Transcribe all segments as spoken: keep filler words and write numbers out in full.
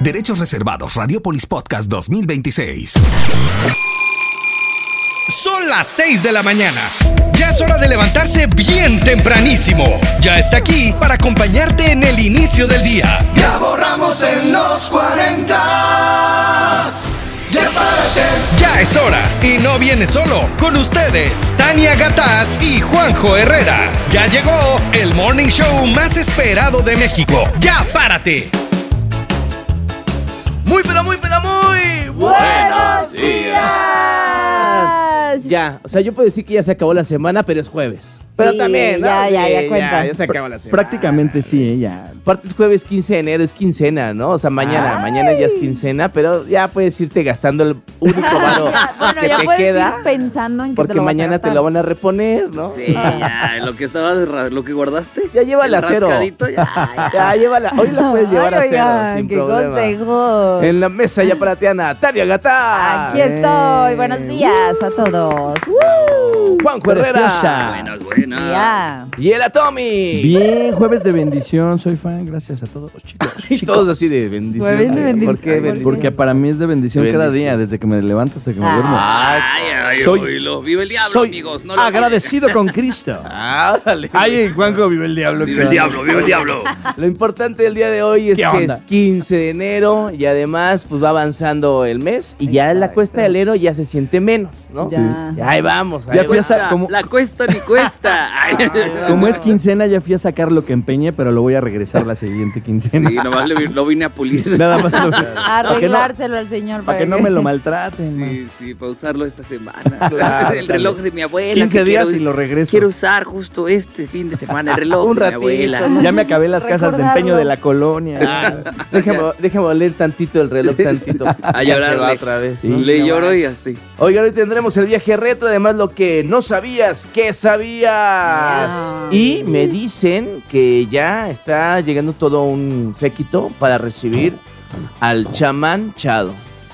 Derechos reservados. Radiopolis Podcast dos mil veintiséis. Son las seis de la mañana. Ya es hora de levantarse bien tempranísimo. Ya está aquí para acompañarte en el inicio del día. Ya borramos en los cuarenta. Ya párate. Ya es hora y no viene solo. Con ustedes, Tania Gataz y Juanjo Herrera. Ya llegó el morning show más esperado de México. Ya párate. Muy, pero muy, pero muy ¡buenos días! Ya, o sea, yo puedo decir que ya se acabó la semana, pero es jueves. Pero sí, también, ¿no? Ya, ya, ya Sí, cuenta. Ya, ya se acabó la semana. Prácticamente sí, ¿eh? Ya. Aparte es jueves quince de enero, es quincena, ¿no? O sea, mañana, Ay. mañana ya es quincena, pero ya puedes irte gastando el único varo Bueno, que ya te puedes queda. ir pensando en que Porque te lo vas a mañana te gastar. lo van a reponer, ¿no? Sí, ya, lo que estabas, ra- lo que guardaste. Ya llévala el a cero. rascadito, ya, ya. Ya, llévala. Hoy la puedes llevar Ay, a cero, oigan, sin qué problema. consejo. En la mesa ya para Tiana, Tania Gatá. Aquí estoy. Buenos días a todos. ¡Woo! Juanjo Herrera. Preciosa. Buenas, buenas. Ya. Y el Atomi. Bien, jueves de bendición, soy fan, gracias a todos los chicos. Y todos así de bendición. Jueves de bendición. ¿Por qué bendición? Porque para mí es de bendición, cada Bendición. día, desde que me levanto hasta que me Ah. duermo. Ay, ay, Soy- oílo. Vive el diablo, Soy amigos. No lo agradecido con Cristo. Ah, órale. Ay, Juanjo, vive el diablo. olvides. Vive el diablo, vive el diablo. Lo importante del día de hoy es ¿Qué que onda? es quince de enero y además pues va avanzando el mes y ya la Exacto. cuesta de enero ya se siente menos, ¿no? Ya. Ya ahí vamos. Ahí Ya fui a vamos. sa- La, como- la cuesta ni cuesta. Ay. Como es quincena, ya fui a sacar lo que empeñé, pero lo voy a regresar la siguiente quincena. Sí, nomás le vi- lo vine a pulir. Nada más lo- Arreglárselo al señor. para que no me lo maltraten. man. Sí, sí, para usarlo esta semana. Claro, el reloj de mi abuela. quince que días quiero- y lo regreso. Quiero usar justo este fin de semana el reloj Un de mi ratito, abuela. ¿no? Ya me acabé las casas de Recordarlo. empeño de la colonia. Ah, déjame, déjame oler tantito el reloj, tantito. A Ya se llorarle. va otra vez. Sí, ¿no? Le No lloro y manches. así. Oiga, hoy tendremos el viaje retro, además lo que no sabías, que sabías. Ya. Y me dicen que ya está llegando todo un séquito para recibir al chamán Chado.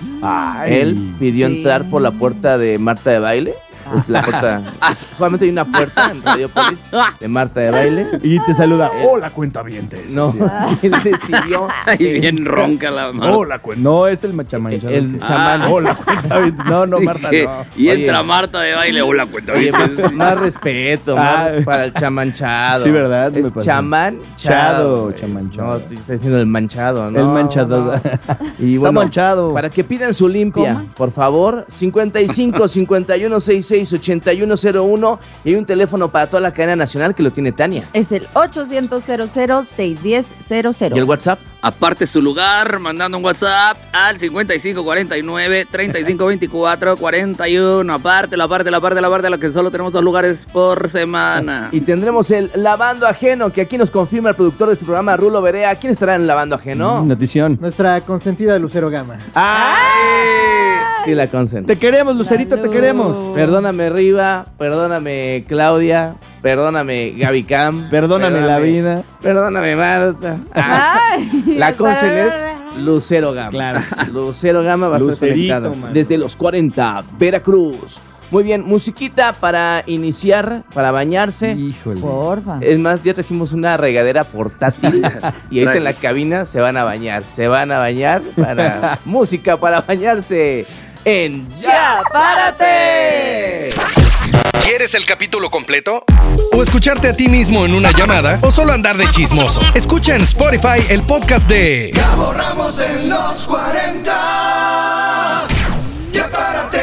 Ay. Él pidió Sí. entrar por la puerta de Marta de Baile. La puerta, solamente hay una puerta en Radiopolis de Marta de Baile. Y te saluda. Hola, cuentavientes. No, él decidió. Ay, bien ronca la mano. Hola, cuenta. No, es el machamanchado. El que- chamán. Ah. Hola, cuentavientes. No, no, Marta, Dije, no. Y Oye. entra Marta de baile. Hola, cuenta Oye, bien. pues, más respeto, Ah. más para el chamanchado. Sí, ¿verdad? Me Es pasó. chamán Chado, chado. güey. chamanchado. No, tú estás diciendo el manchado, ¿no? El manchado. Y Está bueno, manchado. para que pidan su limpia, ¿Cómo? por favor, cincuenta y cinco, cincuenta y uno, sesenta y seis, ochenta y uno cero uno y hay un teléfono para toda la cadena nacional que lo tiene Tania. Es el ochocientos, cero cero, seiscientos diez, cero cero. ¿Y el WhatsApp? Aparte su lugar, mandando un WhatsApp al cincuenta y cinco cuarenta y nueve, treinta y cinco veinticuatro, cuarenta y uno. Aparte, la parte, la parte, la parte, la que solo tenemos dos lugares por semana. Y tendremos el lavando ajeno, que aquí nos confirma el productor de este programa, Rulo Berea. ¿Quién estará en el lavando ajeno? Notición. Nuestra consentida Lucero Gama. ¡Ay! Sí, la consen. Te queremos, Lucerito, te Salud. queremos. Perdóname, Riva. Perdóname, Claudia. Perdóname, Gaby Cam. Perdóname la vida. Perdóname, Marta. Ah, Ay, la está- consen es Lucero Gama. Claro. Lucero Gama va a estar Lucerito, conectada mano. desde los cuarenta, Veracruz. Muy bien, musiquita para iniciar, para bañarse. Híjole. Porfa. Es más, ya trajimos una regadera portátil y ahorita en la cabina se van a bañar. Se van a bañar para música para bañarse en Ya Párate. ¿Quieres el capítulo completo? ¿O escucharte a ti mismo en una llamada? ¿O solo andar de chismoso? Escucha en Spotify el podcast de Ya borramos en los cuarenta. Ya párate.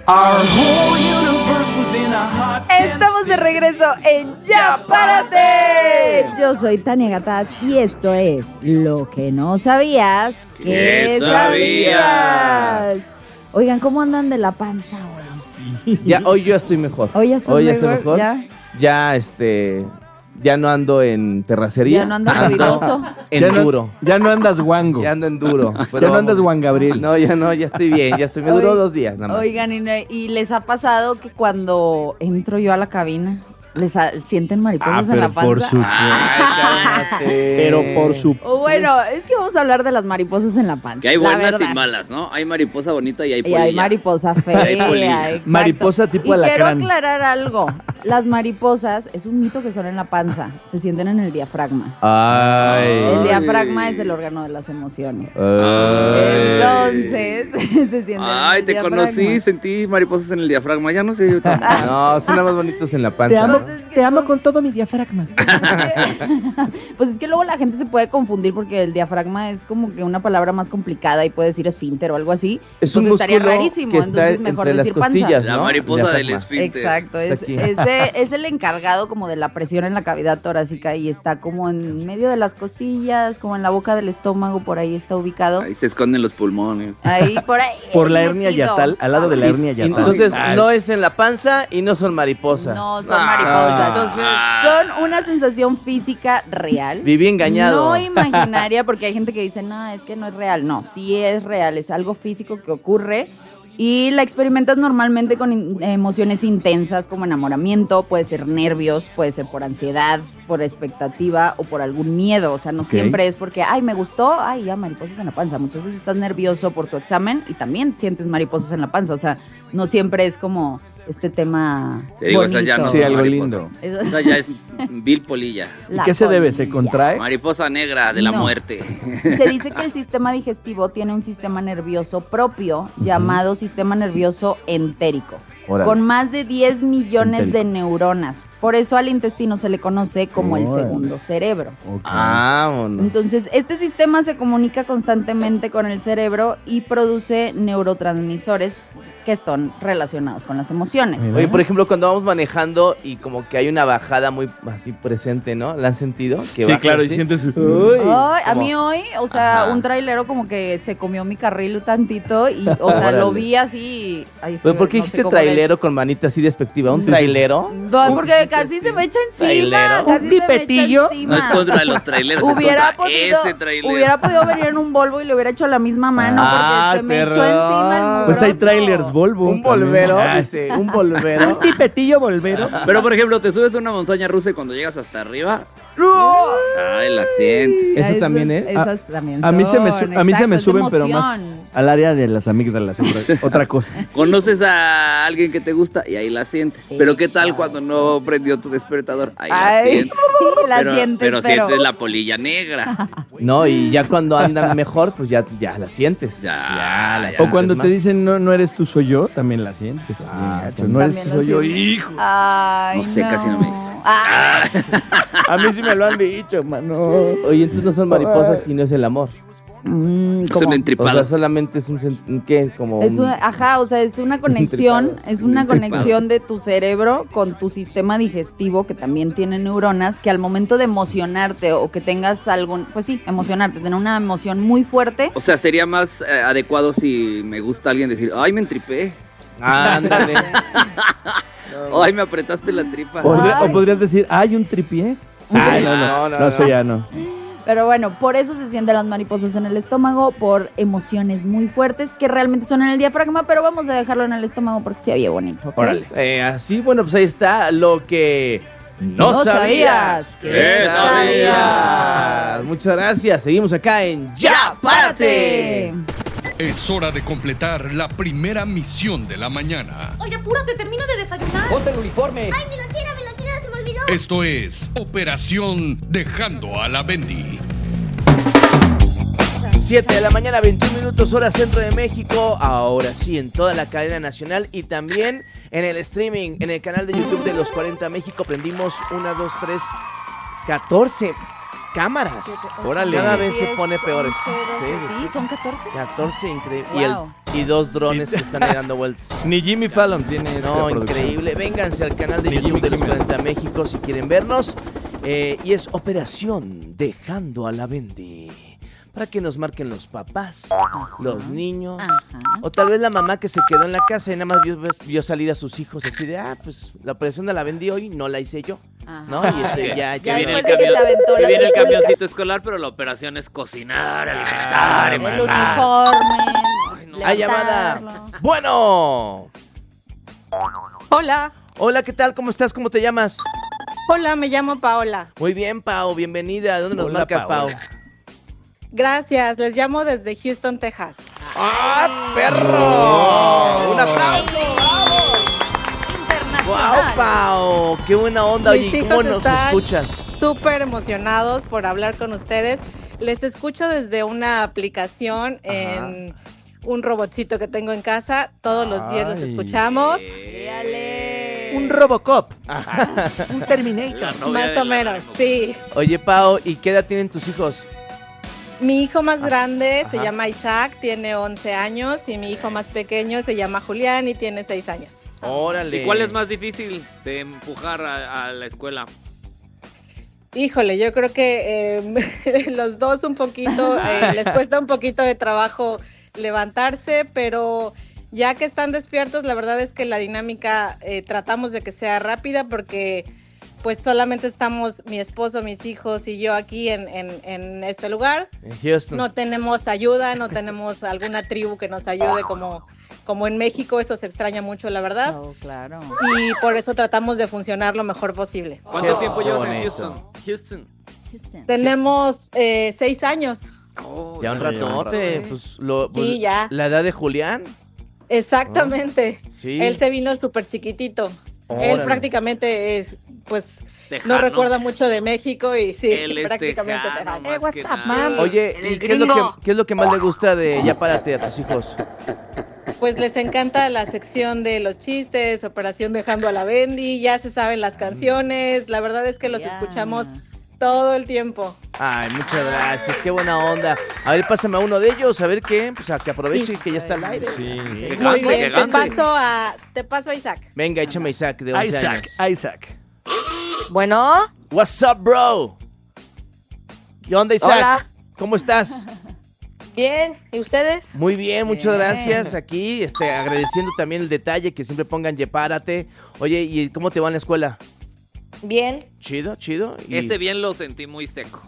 Estamos de regreso en Ya Párate. Yo soy Tania Gataz y esto es Lo que no sabías que ¿Qué sabías. sabías? Oigan, ¿cómo andan de la panza, güey? Ya, hoy yo estoy mejor. Hoy ya estás Hoy ya mejor, estoy mejor. ¿ya? Ya, este, ya no ando en terracería. Ya no andas Ando ruidoso. En ya no, duro. ya no andas guango. Ya ando en duro. Ya no andas Juan Gabriel. No, ya no, ya estoy bien. Ya estoy. Me duró dos días nada más. Oigan, y, no- y les ha pasado que cuando entro yo a la cabina, les ha- sienten mariposas Ah, en la pero panza. por supuesto. Ay, cálmate. Pero por su... O bueno, es que vamos a hablar de las mariposas en la panza. Que hay la buenas verdad. y malas, ¿no? Hay mariposa bonita y hay Y polilla. hay mariposa fea, Hay polilla. exacto. Mariposa tipo y quiero alacrán. aclarar algo. las mariposas es un mito que son en la panza, se sienten en el diafragma. Ay. El diafragma es el órgano de las emociones. Ay. Entonces, se sienten Ay, en el te diafragma. conocí, sentí mariposas en el diafragma. Ya no sé yo tampoco. No, son más bonitos en la panza. Te amo, ¿no? Pues es que te amo pues- con todo mi diafragma. Pues es que luego la gente se puede confundir porque el diafragma es como que una palabra más complicada y puede decir esfínter o algo así. Es pues un estaría músculo rarísimo, que está entonces mejor entre las decir panza. costillas, La ¿no? mariposa del Diafragma. esfínter. Exacto, es, Aquí. ese es el encargado como de la presión en la cavidad torácica y está como en medio de las costillas, como en la boca del estómago, por ahí está ubicado. Ahí se esconden los pulmones. Ahí, por ahí. Por la ahí hernia metido. yatal, al lado de la hernia Y yatal. entonces Ay. no es en la panza y no son mariposas. No, son Ah. mariposas. Entonces, Son una sensación física real. viví engañado. No imaginaria, porque hay gente que dice, no, es que no es real. No, sí es real, es algo físico que ocurre y la experimentas normalmente con in- emociones intensas como enamoramiento, puede ser nervios, puede ser por ansiedad, por expectativa o por algún miedo. O sea, no Ok. siempre es porque, ay, me gustó, ay, ya mariposas en la panza. Muchas veces estás nervioso por tu examen y también sientes mariposas en la panza. O sea, no siempre es como este tema Te digo, bonito. esas ya no Sí, son algo mariposas. lindo. Eso- Esa ya es vil polilla. ¿Y la qué se debe? ¿Se polilla. contrae? Mariposa negra de la No. muerte. Se dice que el sistema digestivo tiene un sistema nervioso propio llamado sistema nervioso entérico, Órale. con más de diez millones Entérico. de neuronas. Por eso al intestino se le conoce como el Órale. segundo cerebro. Ok. Vámonos. Entonces, este sistema se comunica constantemente con el cerebro y produce neurotransmisores que están relacionados con las emociones. Mira. Oye, por ejemplo, cuando vamos manejando y como que hay una bajada muy así presente, ¿no? ¿La han sentido? Que Sí, baja claro, y así. sientes... Uy, Ay, a como- mí hoy, o sea, Ajá. un trailero como que se comió mi carril tantito y, o sea, lo Órale. vi así. Ay, es Pero que ¿por qué no sé dijiste cómo trailero les- con manita así despectiva? ¿Un Sí, sí, sí. trailero? No, porque casi se me echa encima. ¿Trailero? Casi ¿Un se me echa pipetillo? encima. No es contra de los trailers, es Hubiera contra podido, ese trailer. hubiera podido venir en un Volvo y le hubiera hecho la misma mano Ah, porque se me perdón. echó encima el mugroso. Pues hay trailers Volvo. Un volvero, Ah, dice, un volvero. Un tipetillo volvero. Pero, por ejemplo, te subes a una montaña rusa y cuando llegas hasta arriba, ay, la sientes. ¿Eso Esas- también es? Esas también A mí se me, son, su- a mí se me exacto, es de suben, pero más emoción. al área de las amígdalas, otra, otra cosa. Conoces a alguien que te gusta y ahí la sientes. Sí, Pero ¿qué tal claro. cuando no prendió tu despertador? Ahí la Ay, sientes. la pero, sientes, pero pero- sientes la polilla negra. No, y ya cuando andan mejor, pues ya, ya la sientes. Ya, la ya. sientes O cuando más. te dicen no, no eres tú, soy yo, también la sientes. Ah, Bien gacho, no eres También tú, lo soy yo, siento. hijo. Ay, No sé, casi no me dice. Ay, A mí sí me lo han dicho, mano. Oye, entonces no son mariposas, sino es el amor. mm, Es ¿cómo? un O entripado. sea, solamente es un... sen- un ¿Qué? Como Es un- una- ajá, o sea, es una conexión, es una conexión de tu cerebro con tu sistema digestivo que también tiene neuronas que al momento de emocionarte o que tengas algún, pues sí, emocionarte, tener una emoción muy fuerte, O sea, sería más eh, adecuado si me gusta alguien decir, ay, me entripé. Ah, ándale. Ay, me apretaste la tripa. Podría- Ay. o podrías decir, ¿hay un tripié? Sí, Ay, no, no, no, no, no, no. eso ya no. pero bueno, por eso se sienten las mariposas en el estómago, por emociones muy fuertes que realmente son en el diafragma, pero vamos a dejarlo en el estómago porque se oye bonito. ¿ok? Órale. Eh, así, bueno, pues ahí está lo que no, No sabías. sabías. ¿Qué ¿Qué sabías? sabías? Muchas gracias. Seguimos acá en Ya. ¡Ya, párate! Es hora de completar la primera misión de la mañana. Oye, apúrate, termino de desayunar. Ponte el uniforme. ¡Ay, mi lonchera, mi lonchera, se me olvidó! Esto es Operación Dejando a la Bendy. siete de la mañana, veintiún minutos, hora centro de México. Ahora sí, en toda la cadena nacional y también en el streaming, en el canal de YouTube de Los cuarenta México. Prendimos una, dos, tres, catorce cámaras. Órale. Cada vez se pone peores. Sí, Sí, son catorce. catorce, increíble. Wow. Y, el- y dos drones que están ahí dando vueltas. Ni Jimmy Fallon tiene esta No, producción. increíble. Vénganse al canal de Ni YouTube Jimmy de Los Kimmel. cuarenta México si quieren vernos. Eh, y es Operación Dejando a la Bendy. Para que nos marquen los papás, los niños. Ajá. O tal vez la mamá que se quedó en la casa y nada más vio, vio salir a sus hijos así de, ah, pues la operación de la vendí hoy, no la hice yo. Ajá. ¿No? Y este, ya, Ya ya viene el después de que camión, se aventó que la viene el película. camioncito escolar, pero la operación es cocinar, alimentar, El empacar. uniforme. ¡Hay llamada! levantarlo. Bueno. Hola, Hola, ¿qué tal? ¿Cómo estás? ¿Cómo te llamas? hola, me llamo Paola. Muy bien, Pau, bienvenida. ¿De dónde nos Hola, marcas, Pau? Paola. Gracias, les llamo desde Houston, Texas. ¡Ah, perro! ¡Un aplauso! ¡Wow, Pau! ¡Qué buena onda! Mis Oye, ¿cómo hijos nos están escuchas? Súper emocionados por hablar con ustedes. Les escucho desde una aplicación en un robotcito que tengo en casa. Todos los días los Ay. escuchamos. Dale. Un Robocop. Un Terminator. Más o menos, sí. Oye, Pau, ¿y qué edad tienen tus hijos? Mi hijo más grande se Ajá. llama Isaac, tiene once años, y mi hijo más pequeño se llama Julián y tiene seis años. Órale. ¿Y cuál es más difícil de empujar a, a la escuela? Híjole, yo creo que eh, los dos un poquito, eh, les cuesta un poquito de trabajo levantarse, pero ya que están despiertos, la verdad es que la dinámica eh, tratamos de que sea rápida porque pues solamente estamos mi esposo, mis hijos y yo aquí en, en, en este lugar. En Houston. No tenemos ayuda, no tenemos alguna tribu que nos ayude como, como en México, eso se extraña mucho, la verdad. Oh, claro. Y por eso tratamos de funcionar lo mejor posible. ¿Cuánto Qué tiempo llevas en bonito. Houston? Houston. Tenemos eh, seis años. Oh, Ya un Ya, ya un ratote. rato. Pues, lo, Sí, pues, ya. ¿La edad de Julián? Exactamente. Sí. Él se vino súper chiquitito. Órale. Él prácticamente es, pues, Tejano. no recuerda mucho de México y sí, Él es prácticamente tejano, tejano. más que nada. Oye, ¿y qué es, lo que, qué es lo que más le gusta de Ya Párate a tus hijos? Pues les encanta la sección de los chistes, Operación Dejando a la Bendy, ya se saben las canciones, la verdad es que los Ya. escuchamos todo el tiempo. Ay, muchas gracias, qué buena onda. A ver, pásame a uno de ellos, a ver qué, pues a que aproveche Sí. y que ya está al aire. Sí. Qué Muy grande, qué bien, te grande. paso a, te paso a Isaac. Venga, échame Isaac de once Isaac, años. Isaac. Bueno, What's up, bro? ¿Qué onda, Isaac? Hola. ¿Cómo estás? bien, ¿y ustedes? Muy bien, muchas Bien. gracias. Aquí, este, agradeciendo también el detalle que siempre pongan Ya Párate. Oye, ¿y cómo te va en la escuela? Bien. Chido, chido. Y- Ese bien lo sentí muy seco.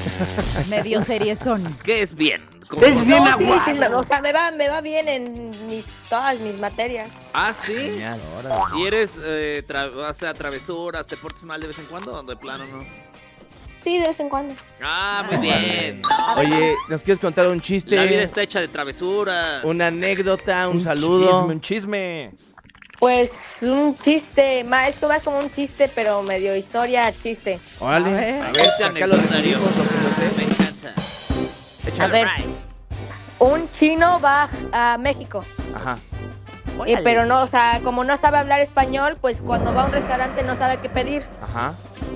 Medio series son. ¿Qué es bien? ¿Cómo- Es bien No, sí, sí, me- o sea, me va, me va bien en mis, todas mis materias. Ah, sí. Genial, órale. ¿Y eres, eh, tra- o sea, travesuras, te portas mal de vez en cuando o de plano no? Sí, de vez en cuando. Ah, muy bien. No, Oye, ¿nos quieres contar un chiste? la vida está hecha de travesuras. Una anécdota, un, Un saludo. Chisme, un chisme. Pues un chiste, más, esto más como un chiste, pero medio historia, chiste. Órale. A ver. A ver, Este acá lo anecdotario. recibimos, lo que nos dé. Me encanta. A ver, un chino va a México, Ajá. eh, pero no, o sea, como no sabe hablar español, pues cuando va a un restaurante no sabe qué pedir. Ajá.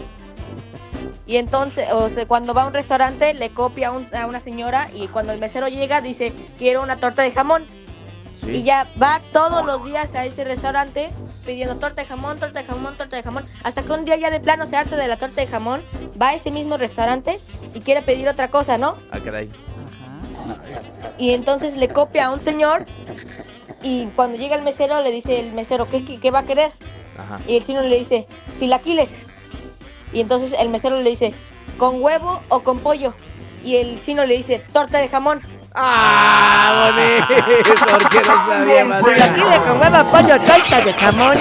Y entonces, o sea, cuando va a un restaurante le copia a, un- a una señora y cuando el mesero llega dice, quiero una torta de jamón. Sí. Y ya va todos los días a ese restaurante pidiendo torta de jamón, torta de jamón, torta de jamón, hasta que un día ya de plano se harta de la torta de jamón, va a ese mismo restaurante y quiere pedir otra cosa, ¿no? Ah, caray. Y entonces le copia a un señor y cuando llega el mesero le dice el mesero, ¿qué, qué, qué va a querer? Ajá. Y el chino le dice, chilaquiles. Y entonces el mesero le dice, ¿con huevo o con pollo? Y el chino le dice, torta de jamón. ¡Ah, bonito! ¿Por qué no sabía más? Chilaquiles con huevo, pollo, torta de jamón.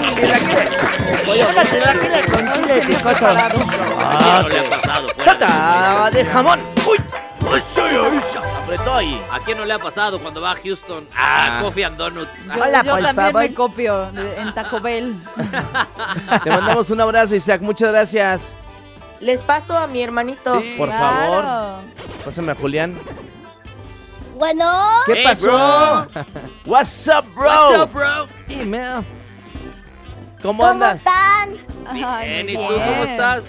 Una chilaquiles con chile picoso. ¿A quién no le ha pasado? Fuera de ¡Torta de jamón! ¡Uy! ¡Uy, uy, uy! Apretó ahí. ¿A quién no le ha pasado cuando va a Houston? Ah, Ah. Coffee and Donuts. Yo, Hola, yo por también favor. me copio de- en Taco Bell. Te mandamos un abrazo, Isaac. Muchas gracias. Les paso a mi hermanito. Sí. Por Claro. favor, pásame a Julián. Bueno, ¿Qué Hey, pasó? What's up, bro? What's up, bro? Email. ¿Cómo ¿cómo andas? están? Ay, Bien, ¿y muy tú cómo bien. estás?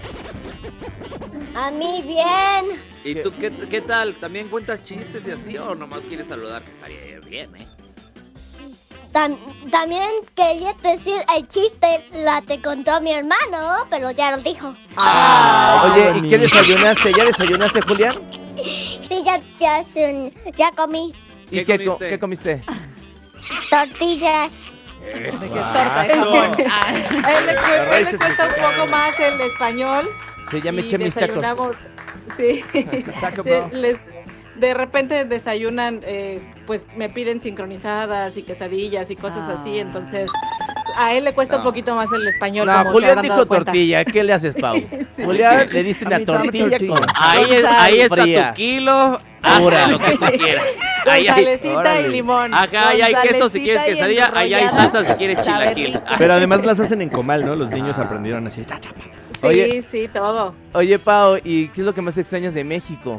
A mí bien. ¿Y tú qué, qué tal? ¿También cuentas chistes y así o nomás quieres saludar? Que estaría bien, ¿eh? Tam- también quería decir el chiste, la te contó mi hermano, pero ya lo dijo. Ah, oye, ¿y qué bonito. desayunaste? ¿Ya desayunaste, Julián? Sí, ya, ya, sí, ya comí ¿Y ¿Qué qué, co- comiste? qué comiste? tortillas. De que torta de jamón. Ah. A él le, cu- a él le cuesta un poco más el español. Sí, ya me y eché mis tacos. desayunamos- Sí. Taco Sí, Bell. les, de repente desayunan, eh, pues me piden sincronizadas y quesadillas y cosas Ah. así, entonces a él le cuesta No. un poquito más el español. No, como se Julián habrán dijo dado cuenta. tortilla. ¿Qué le haces, Pau? Julián, le diste A una mí dame tortilla tortilla. con Ahí, es- ahí está fría. tu kilo. Haz Ahora. lo que tú quieras. Ahí hay- salecita Órale. y limón. Ajá, ahí hay Con queso si quieres salecita y quesadilla, ahí hay enrollada. salsa si quieres Sabe chilaquil. rico. Pero además las hacen en comal, ¿no? Los niños aprendieron así. cha, cha, pa. Sí, Oye. sí, todo. Oye, Pao, ¿y qué es lo que más extrañas de México?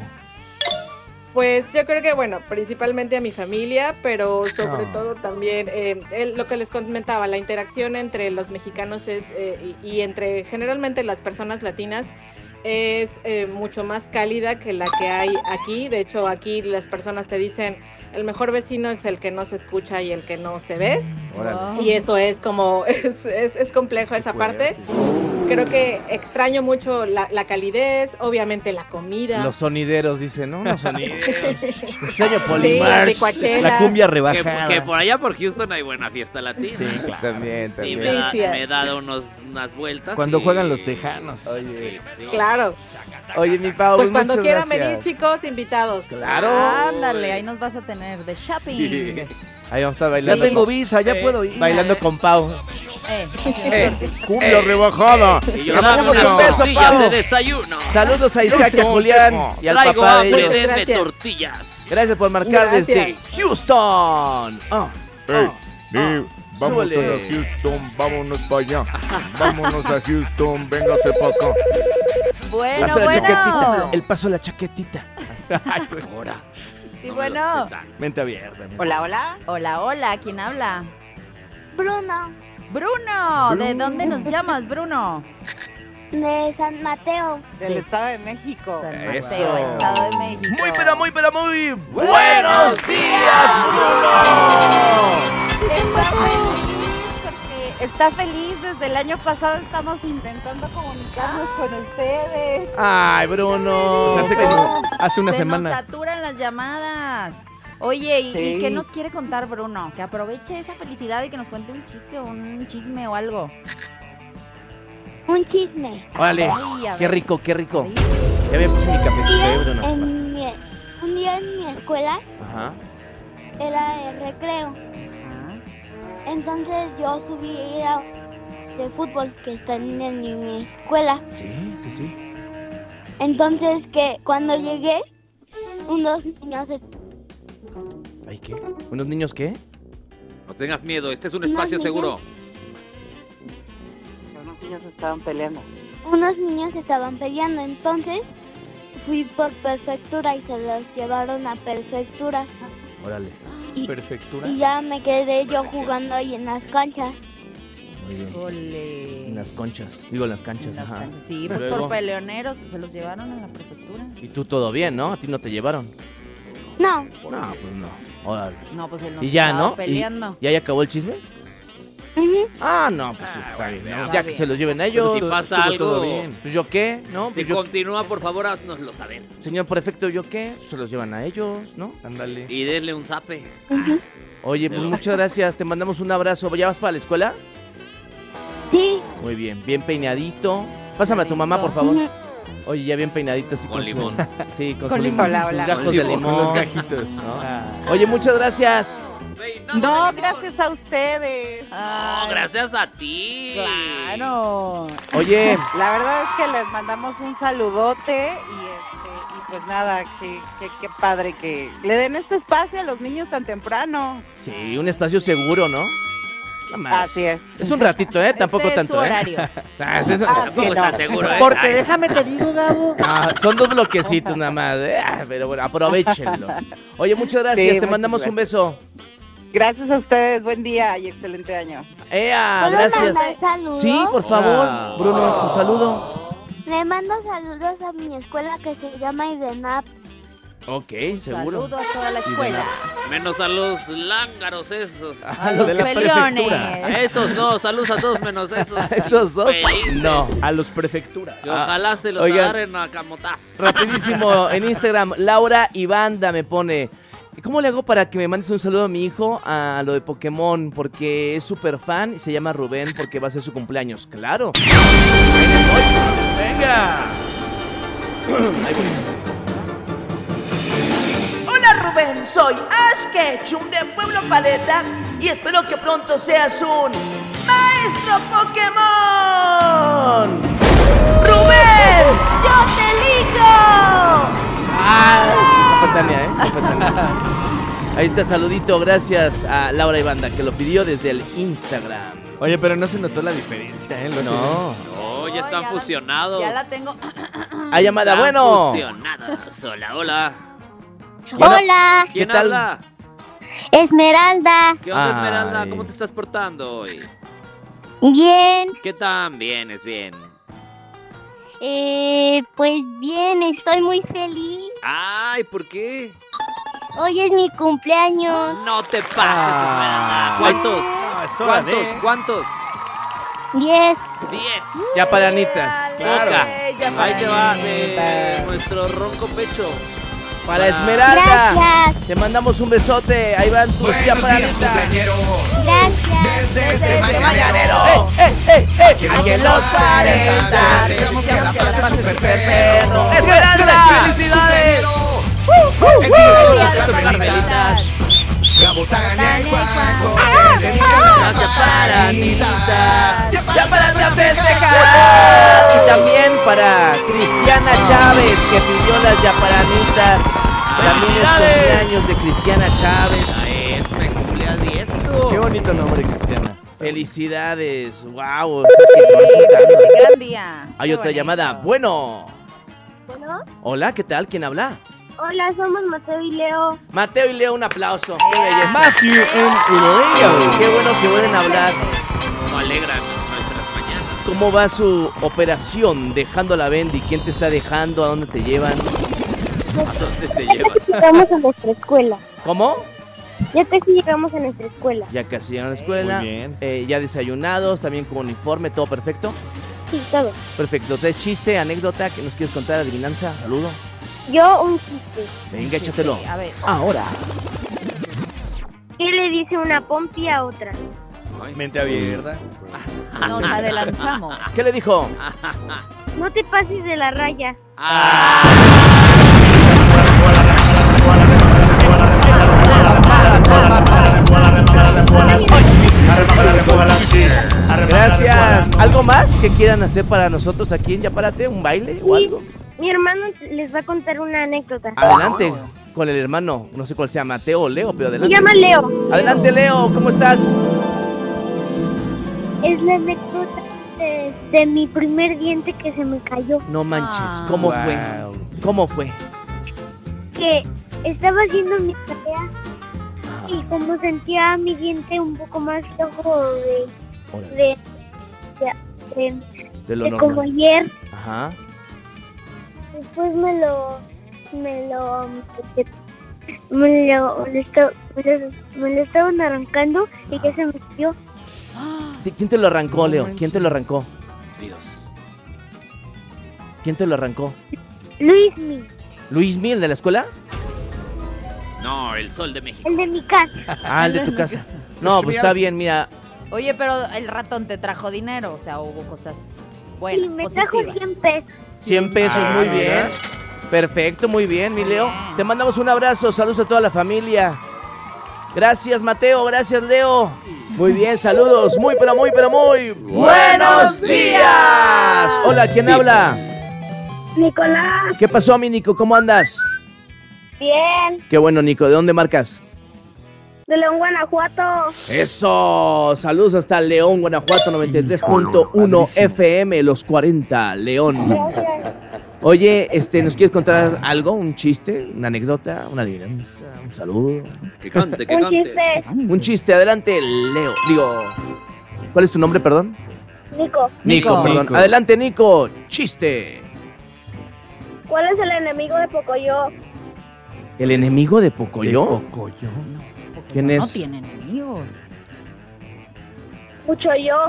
Pues yo creo que, bueno, principalmente a mi familia, pero sobre Ah. todo también eh, el- lo que les comentaba, la interacción entre los mexicanos es eh, y, y entre generalmente las personas latinas es eh, mucho más cálida que la que hay aquí. De hecho, aquí las personas te dicen, el mejor vecino es el que no se escucha y el que no se ve. Órale. Y eso es como, es, es, es complejo esa parte. Creo que extraño mucho la, la calidez, obviamente la comida. Los sonideros, dicen, ¿no? Los sonideros. Extraño Sí, las Polimar. licuachelas. La cumbia Que, rebajada. que por allá por Houston hay buena fiesta latina. Sí, claro. También, Sí, también. me, da- Sí, sí. me he dado unos, unas vueltas. Cuando y- juegan los tejanos. Oye, Sí, sí. Claro. oye, mi Pao, Pues cuando muchas quieran gracias. venir, chicos, invitados. Claro. Ándale, ahí nos vas a tener de shopping. Ahí vamos a estar Ya bailando. tengo con- visa, ya puedo ir. Bailando con Pau. Eh, Eh, Cumbia rebajada. Y yo Te dame mandamos unas un beso, tortillas Pau. de desayuno. Saludos a Isaac, a Julián y al Traigo papá de hambre, ellos. denme Gracias. tortillas. Gracias por marcar Gracias. desde Houston. Ah, Ey, ah, di, vamos súbele. a Houston, vámonos para allá. Vámonos a Houston, véngase para acá. bueno, Paso la chaquetita. bueno. El paso de la chaquetita. Ahora. Sí, no me bueno. lo sé tan- Mente abierta. Hola, hola. Hola, hola, ¿quién habla? Bruno, Bruno, ¿de Bruno. dónde nos llamas, Bruno? de San Mateo. Del De Estado de México. San Eso. Mateo, Estado de México. Muy, pero muy, pero muy buenos días, Bruno. Está feliz porque está feliz. Desde el año pasado estamos intentando comunicarnos con ustedes. Ay, Bruno. O sea, hace Feliz. como hace una Se semana. nos saturan las llamadas. Oye, ¿y, y Sí. qué nos quiere contar Bruno? Que aproveche esa felicidad y que nos cuente un chiste o un chisme o algo. Un chisme. Órale. Ay, a Qué ver. rico, qué rico. Ay. Ya me puse mi Un cafecito, día, eh, Bruno. en mi, un día en mi escuela Ajá. era el recreo. Entonces yo subí a ir a de fútbol que están en mi, mi escuela. Sí, sí, sí. Entonces que cuando llegué, unos niños ¿Ay, qué? ¿Unos niños qué? No tengas miedo, este es un No, espacio niña. seguro. Los niños estaban peleando. unos niños estaban peleando, entonces fui por prefectura y se los llevaron a prefectura. Órale. Y, Perfectura. y ya me quedé yo jugando ahí en las canchas. Muy bien. Ole. En las conchas. Digo, en las canchas. En las ajá. canchas. Sí, pues Luego. por peleoneros, pues se los llevaron a la prefectura. Y tú todo bien, ¿no? A ti no te llevaron. No, No, pues no. Órale. No, pues él nos Y ya, estaba ¿no? peleando. ¿Y, ¿y ahí acabó el chisme? ujú, Ah, no, pues sí, está bien. ¿no? Está Ya que bien. se los lleven a ellos. si pasa estuvo algo, todo bien. Pues yo qué, ¿no? Si Pues yo, continúa, por favor, haznoslo saber. señor prefecto, ¿yo qué? Pues se los llevan a ellos, ¿no? Ándale. Y denle un zape. ujú. Oye, pues muchas gracias. Te mandamos un abrazo. ¿Ya vas para la escuela? Sí, Muy bien. Bien peinadito. Pásame a tu mamá, por favor. ujú. Oye, ya bien peinadito. Así Con su- limón. Sí, con, Con su limón. Hola, sus hola. gajos Con de limón, limón. Los gajitos. ¿no? Ah. Oye, muchas gracias. No, gracias a ustedes. No, Ay, gracias a ti. Claro. Oye, La verdad es que les mandamos un saludote y este y pues nada, que, que, qué padre que le den este espacio a los niños tan temprano. sí, un espacio seguro, ¿no? Nada más. Así es. Es un ratito, ¿eh? Tampoco Este es tanto, su ¿eh? horario. Ah, es eso. Ah, Tampoco sí, estás no. seguro, ¿eh? Porque Ay, déjame te digo, Gabo. Ah, son dos bloquecitos nada más. ¿eh? Ah, pero bueno, aprovechenlos. Oye, muchas gracias. Sí, Te muchas mandamos un beso. Gracias a ustedes, buen día y excelente año. ¡Ea! ¿Puedo Gracias. mandar saludos? Sí, por favor. Ah. Bruno, tu saludo. Le mando saludos a mi escuela que se llama Idenap. Ok, seguro. Saludo a toda la escuela. menos a los lángaros esos. A los de la peleones. prefectura. Esos no, saludos a todos menos a esos. ¿Esos dos? felices. No. A los prefectura. Que ojalá se los Oigan. agarren a camotaz. Rapidísimo, en Instagram, Laura Ibanda me pone... ¿Cómo le hago para que me mandes un saludo a mi hijo a lo de Pokémon? Porque es súper fan y se llama Rubén porque va a ser su cumpleaños. ¡Claro! ¡Venga! Hola Rubén, soy Ash Ketchum de Pueblo Paleta y espero que pronto seas un maestro Pokémon. ¡Rubén! ¡Yo te elijo! ¡Ah! Se fue Tania, ¿eh? Se fue Tania. Ahí está, saludito, gracias a Laura Ibanda, que lo pidió desde el Instagram. Oye, pero no se notó la diferencia, ¿eh? Lo No. No, ya están ya la- fusionados. Ya la tengo. Hay llamada, Están bueno. fusionadas. Hola, hola. Hola, ¿Quién ¿Qué tal? habla? Esmeralda. ¿Qué onda, Ay. Esmeralda? ¿Cómo te estás portando hoy? Bien, ¿Qué tan bien es bien? eh, pues bien, estoy muy feliz. Ay, ¿por qué? Hoy es mi cumpleaños. No te pases, Esmeralda. ¿Cuántos? No, es hora ¿Cuántos? de- ¿Cuántos? Diez. Diez. Ya para Anitas. Boca. ya para Ahí te va de Anitas. nuestro ronco pecho. Para Esmeralda. Gracias. Te mandamos un besote. Ahí van tus ya Buenos para días, Anitas. cumpleañero. Gracias. Desde este mañanero. ¡Eh, eh, eh, eh! Aquí en los cuarenta. Te deseamos que la pases súper perro. perro. ¡Esmeralda! ¡Felicidades! ¡Uh, Éxitos, Gracias, Carmelitas. La botana y el Juanjo. Gracias para Anitas. Ya para Anitas festejar. Y también para Cristiana Chávez, que pidió las yaparanitas. También es cumpleaños de Cristiana Chávez. Ya es, me cumple diez. Qué bonito nombre, Cristiana. Felicidades. Wow. O sea que se van Sí, juntando. ese gran día. Hay Qué otra bonito. llamada. Bueno. Bueno, Hola, ¿qué tal? ¿Quién habla? hola, somos Mateo y Leo. Mateo y Leo, un aplauso. Qué belleza. Matthew and Leo. Qué bueno que pueden hablar. ¿Cómo alegran nuestras mañanas? ¿Cómo va su operación dejando la Bendy? ¿Quién te está dejando? ¿A dónde te llevan? ¿A dónde te llevan? Llegamos a nuestra escuela. ¿Cómo? Ya casi llegamos a nuestra escuela. Ya casi llegan a la escuela. Muy bien. Eh, ya desayunados, también con uniforme, todo perfecto. Sí, todo. Perfecto. ¿Tres chiste, anécdota que nos quieres contar? Adivinanza, saludo. Yo un chiste. Venga, échatelo. Sí, a ver. Ahora. ¿Qué le dice una pompi a otra? Mente abierta. Nos adelantamos. ¿Qué le dijo? No te pases de la raya. Gracias. ¿Algo más que quieran hacer para nosotros aquí en Yapárate? ¿Un baile o algo? Mi hermano les va a contar una anécdota. Adelante con el hermano. No sé cuál sea, Mateo o Leo, pero Se adelante. llama Leo. Adelante, Leo. ¿Cómo estás? Es la anécdota de, de mi primer diente que se me cayó. No manches. Ah. ¿Cómo Wow. fue? ¿Cómo fue? Que estaba haciendo mi tarea y como sentía mi diente un poco más flojo de, Órale, de, de, de- de lo de como normal. ayer, Ajá. después me lo me lo me lo, me lo, esta- me lo- me lo estaban arrancando y ya se me dio. ¿Quién te lo arrancó, Leo? ¿Quién te lo arrancó? Dios. ¿Quién te lo arrancó? Luis Mi, ¿Luis Mil de la escuela? No, el sol de México. el de mi casa. Ah, el de tu casa. No, pues está bien, mira. Oye, pero el ratón te trajo dinero, o sea, hubo cosas Y buenas, me trajo positivas. cien pesos. cien pesos, Ah, muy mira. bien. Perfecto, muy bien, mi Leo. Te mandamos un abrazo, saludos a toda la familia. Gracias, Mateo, gracias, Leo. Muy bien, saludos, muy, pero muy, pero muy buenos días. Hola, ¿quién habla? Nicolás, ¿Qué pasó, mi Nico? ¿Cómo andas? bien, Qué bueno, Nico. ¿De dónde marcas? de León, Guanajuato. Eso, saludos hasta León, Guanajuato, noventa y tres punto uno F M, los cuarenta, León. Gracias. Oye, este, ¿nos quieres contar algo? ¿Un chiste? ¿Una anécdota? ¿Una adivinanza? ¿Un saludo? Que cante, que Un cante. chiste, Un chiste, adelante, Leo. Digo, ¿cuál es tu nombre, perdón? Nico. Nico. perdón. Nico. Adelante, Nico. Chiste. ¿Cuál es el enemigo de Pocoyo? ¿El enemigo de Pocoyo? Pocoyo. ¿Quién No es? tienen enemigos. Mucho yo.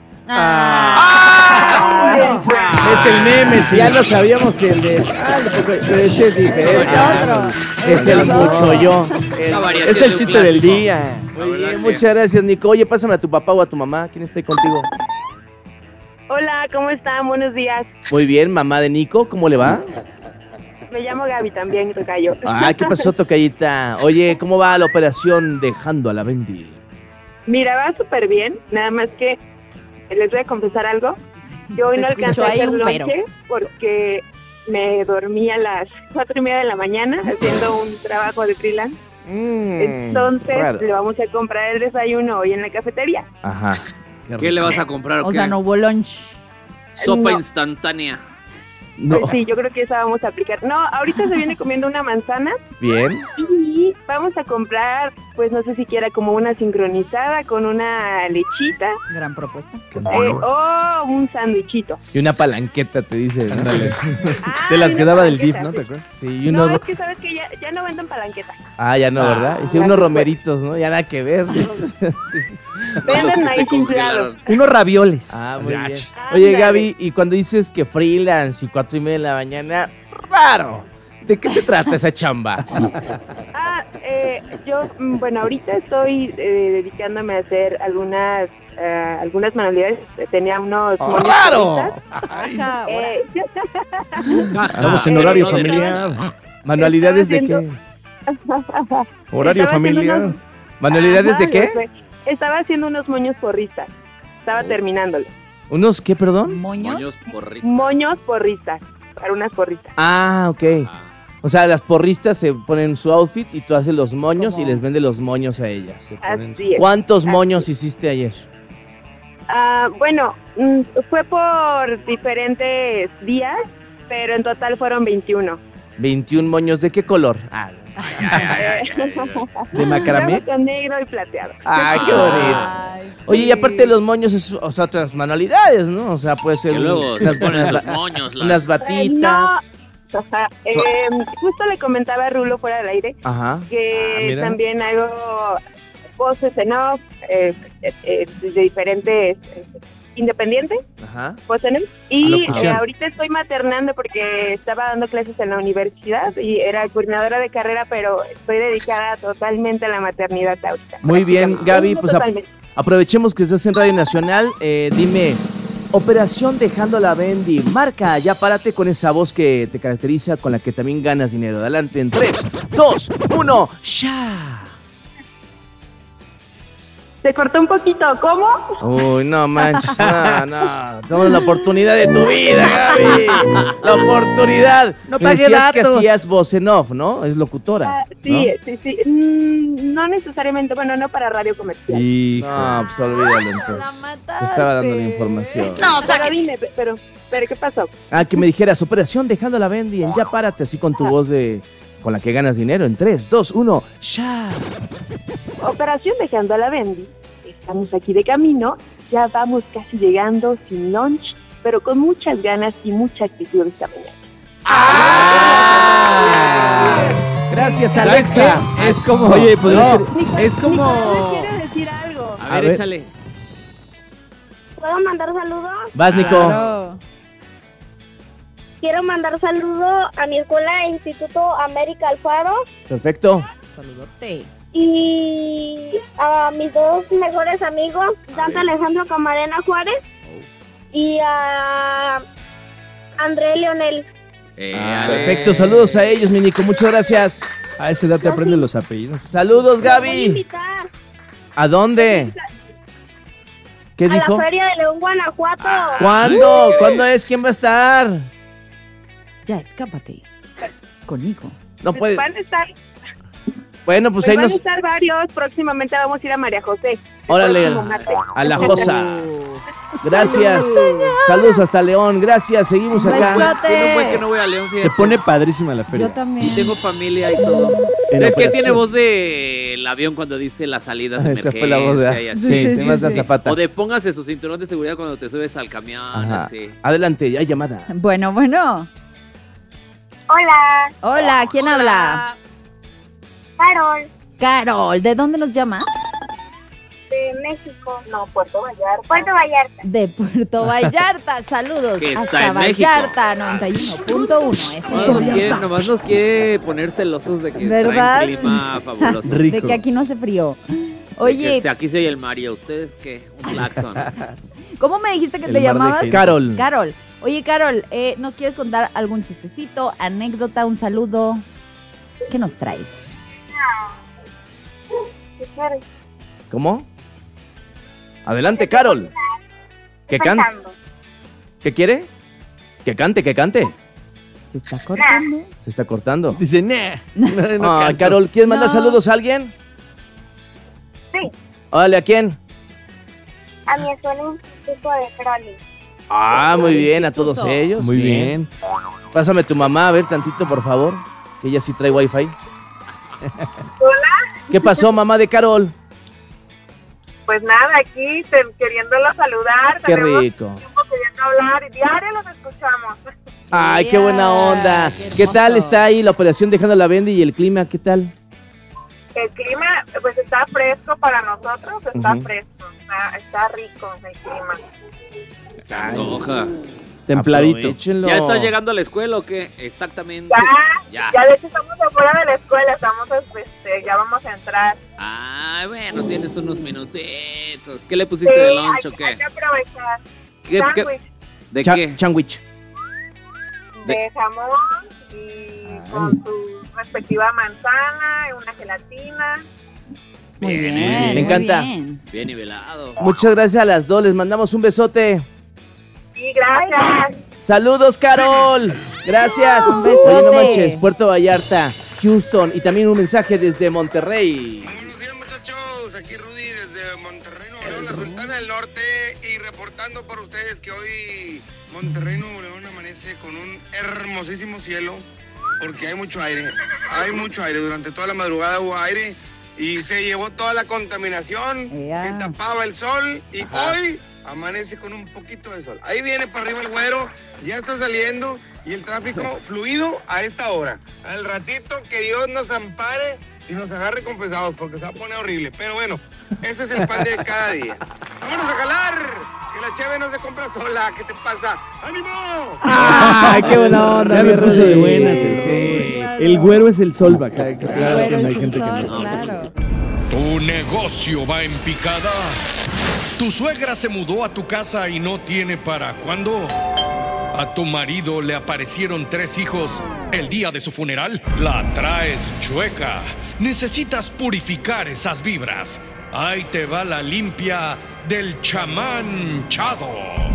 Ah. Es el Nemesis. Ya lo sabíamos el de... Ah, el de Pocoyo, pero este es diferente. Es otro. Es el mucho yo. Una variación Es el de un chiste del clásico. día. Muy verdad, bien, sí. muchas gracias, Nico. Oye, pásame a tu papá o a tu mamá. ¿Quién está ahí contigo? Hola, ¿cómo están? Buenos días. Muy bien, mamá de Nico. ¿Cómo le va? Me llamo Gaby también, tocayo. Ay, ¿qué pasó, tocallita? Oye, ¿cómo va la operación dejando a la Bendy? Mira, va súper bien, nada más que les voy a confesar algo. Yo hoy Se no escuchó alcancé a ahí hacer un pero. lonche porque me dormí a las cuatro y media de la mañana haciendo un trabajo de freelance. Mm, Entonces raro. le vamos a comprar el desayuno hoy en la cafetería. Ajá. ¿Qué le vas a comprar o O qué? sea, no hubo lunch. Sopa No. instantánea. No. Pues sí, yo creo que esa vamos a aplicar. No, ahorita se viene comiendo una manzana Bien. y vamos a comprar, pues no sé si quiera como una sincronizada con una lechita Gran propuesta. eh, o un sándwichito. Y una palanqueta, te dice. ¿no? Ándale. Ah, De las una que daba del D I F, palanqueta, ¿no? ¿Te sí. acuerdas? Sí, y No, unos... es que sabes que ya, ya no venden palanqueta. Ah, ya no, ¿verdad? Y sí, unos romeritos, ¿no? Ya nada que ver. Sí. Venden maíz inflado. Unos ravioles. Ah, muy bien. Ah, Oye, ándale. Gaby, y cuando dices que freelance y cuatro y media de la mañana, raro. ¿De qué se trata esa chamba? Ah, eh, yo, mm, bueno, ahorita estoy eh, dedicándome a hacer algunas eh, algunas manualidades. Tenía unos moños ¡Raro! porristas. Ajá, ahora. Eh, Estamos en Eh, horario no de familiar. ¿Manualidades de Estaba qué? Horario Estaba haciendo familiar. unos- ¿Manualidades Ajá, de lo qué? sé. Estaba haciendo unos moños porristas. Estaba terminándolo. ¿Unos qué, perdón? ¿Moños? Moños porristas. Moños porristas. Para unas porristas. Ah, ok. O sea, las porristas se ponen su outfit y tú haces los moños y les vendes los moños a ellas. Se ponen- Así es. ¿Cuántos Así moños hiciste ayer? Ah, bueno, mm, fue por diferentes días, pero en total fueron veintiuno. veintiún moños. ¿De qué color? Ah, ¿De macramé? Blanco, negro y plateado. ah, qué bonito. Ay, Oye, y sí. aparte de los moños, es, o sea, otras manualidades, ¿no? O sea, puede ser Que luego un- se unas, ponen unas sus ba- moños. las- unas batitas. Ajá. Eh, justo le comentaba a Rulo fuera del aire Ajá. que Ah, mira. también hago voces en off eh, eh, eh, de diferentes eh, independientes, Ajá. voz en off. Y Alocución. eh, ahorita estoy maternando porque estaba dando clases en la universidad y era coordinadora de carrera, pero estoy dedicada totalmente a la maternidad ahorita. Muy bien, Gaby, No, pues ap- totalmente. aprovechemos que estás en Radio Nacional. Eh, dime, Operación Dejando a la Bendy. Marca, ya párate con esa voz que te caracteriza, con la que también ganas dinero. Adelante en tres, dos, uno, ya. Se cortó un poquito, ¿cómo? Uy, no manches, no, no. Tenemos la oportunidad de tu vida, Gaby. La oportunidad. No Me pagué decías que datos. hacías voz en off, ¿no? Es locutora. Ah, sí, sí, sí. Mm, no necesariamente, bueno, no para radio comercial. Hijo. ¿no? No, pues olvídalo La entonces. mataste. Te estaba dando la información. No, Pero saques. dime, pero, pero ¿qué pasó? Ah, que me dijeras, Operación Dejando a la Bendy en Ya Párate, así con tu voz de... con la que ganas dinero en tres, dos, uno, ya. Operación Dejando a la Bendy. Estamos aquí de camino, ya vamos casi llegando sin lunch, pero con muchas ganas y mucha actitud esta mañana. ¡Ah! Gracias, Alexa. Es como... Oye, podría No, ser. Es como... Nicolás quiere decir algo. A A ver, ver. échale. ¿Puedo mandar saludos? Vas, Nico. Claro. Quiero mandar saludos a mi escuela Instituto América Alfaro Perfecto. Saludote. y a mis dos mejores amigos, Dante Alejandro Camarena Juárez y a André Leonel. Eh, Ah, Ale. perfecto, saludos a ellos, mi Nico. Muchas gracias. A esa edad te aprenden los apellidos. Saludos, Los voy a Gaby. invitar ¿A dónde? ¿Qué a dijo? la Feria de León, Guanajuato. ¿Cuándo? ¿Cuándo es? ¿Quién va a estar? Ya, escápate. Con Nico. No Pues puede. van a estar, Bueno, pues pues ahí van a nos... estar varios. Próximamente vamos a ir a María José. el Órale, próximo martes. a la Josa. Gracias. Saludos hasta León. Gracias. Seguimos acá. Besote. Tiene un buen que no voy a León, Se fíjate. pone padrísima la feria. Yo también. Y tengo familia y todo. En ¿Sabes qué? operación. Tiene voz del avión cuando dice las salidas de Esa emergencia. fue la voz de... y así. Sí, Sí, se sí, más la sí. zapata. O de póngase su cinturón de seguridad cuando te subes al camión, Ajá. así. Adelante, hay llamada. Bueno, bueno. Hola, Hola, ¿quién habla? Carol, Carol, ¿de dónde nos llamas? de México. No, Puerto Vallarta. Puerto Vallarta. De Puerto Vallarta. Saludos. Que está hasta en México. Vallarta, noventa y uno punto uno. Nomás nos, quiere, nomás nos quiere poner celosos de que ¿Verdad? traen clima fabuloso. Rico. De que aquí no hace frío. De Oye, que aquí se oye el Mario. ¿Ustedes qué? Un claxon. ¿cómo me dijiste que El te mar de llamabas? gente. Carol. Carol. Oye, Carol, eh, ¿nos quieres contar algún chistecito, anécdota, un saludo? ¿Qué nos traes? ¿Qué quieres? ¿Cómo? Adelante, Carol. Que cante. Cantando. ¿Qué quiere? Que cante, que cante. Se está cortando. Se está cortando. Dice, nah. Ah, Carol, ¿quieres mandar No. saludos a alguien? Sí, Órale, ¿a quién? a mi escuela Instituto de Crowley. Ah, muy bien, a todos ellos. Muy bien. Pásame tu mamá, a ver tantito, por favor. Que ella sí trae wifi. Hola. ¿Qué pasó, mamá de Carol? Pues nada, aquí te, queriéndolo saludar. Qué tenemos rico. tiempo queriendo hablar y diario los escuchamos. Ay, qué buena onda. ¿Qué tal está ahí la operación dejando la Bendy y el clima? ¿Qué tal? El clima, pues está fresco para nosotros, está Ujú. fresco, está, está rico el clima. Se antoja. Templadito. Aprovechenlo. ¿Ya estás llegando a la escuela o qué? Exactamente. Ya, ya, de hecho estamos afuera de la escuela, estamos, este, ya vamos a entrar. Ah, bueno, tienes unos minutitos. ¿Qué le pusiste Sí, de lunch hay, o qué? hay que aprovechar. ¿Qué- qué- Sándwich ¿De Cha- qué? Sandwich. de jamón y con su respectiva manzana y una gelatina. Muy bien, Me muy encanta. bien. Bien nivelado. Muchas gracias a las dos. Les mandamos un besote. Sí, gracias. Saludos, Carol. Gracias. Un besote. Oye, no manches, Puerto Vallarta, Houston y también un mensaje desde Monterrey. Buenos días, muchachos. Aquí Rudy desde Monterrey, Nuevo León, la Sultana del Norte, y reportando para ustedes que hoy Monterrey, Nuevo León amanece con un hermosísimo cielo porque hay mucho aire. Hay mucho aire. Durante toda la madrugada hubo aire y se llevó toda la contaminación que tapaba el sol y hoy amanece con un poquito de sol. Ahí viene para arriba el güero, ya está saliendo y el tráfico fluido a esta hora. Al ratito que Dios nos ampare y nos agarre confesados porque se va a poner horrible. Pero bueno, ese es el pan de cada día. ¡Vámonos a jalar! Que la cheve no se compra sola. ¿Qué te pasa? ¡Ánimo! ¡Ay, qué buena onda, Ya mi me puso de Rudy. buenas. el- Sí, sí. El güero es el sol, va. Claro, claro que Güero no hay es gente el que sol, no. claro. ¿Tu negocio va en picada? ¿Tu suegra se mudó a tu casa y no tiene para cuándo? ¿A tu marido le aparecieron tres hijos el día de su funeral? La traes chueca. Necesitas purificar esas vibras. Ahí te va la limpia del chamán Chado.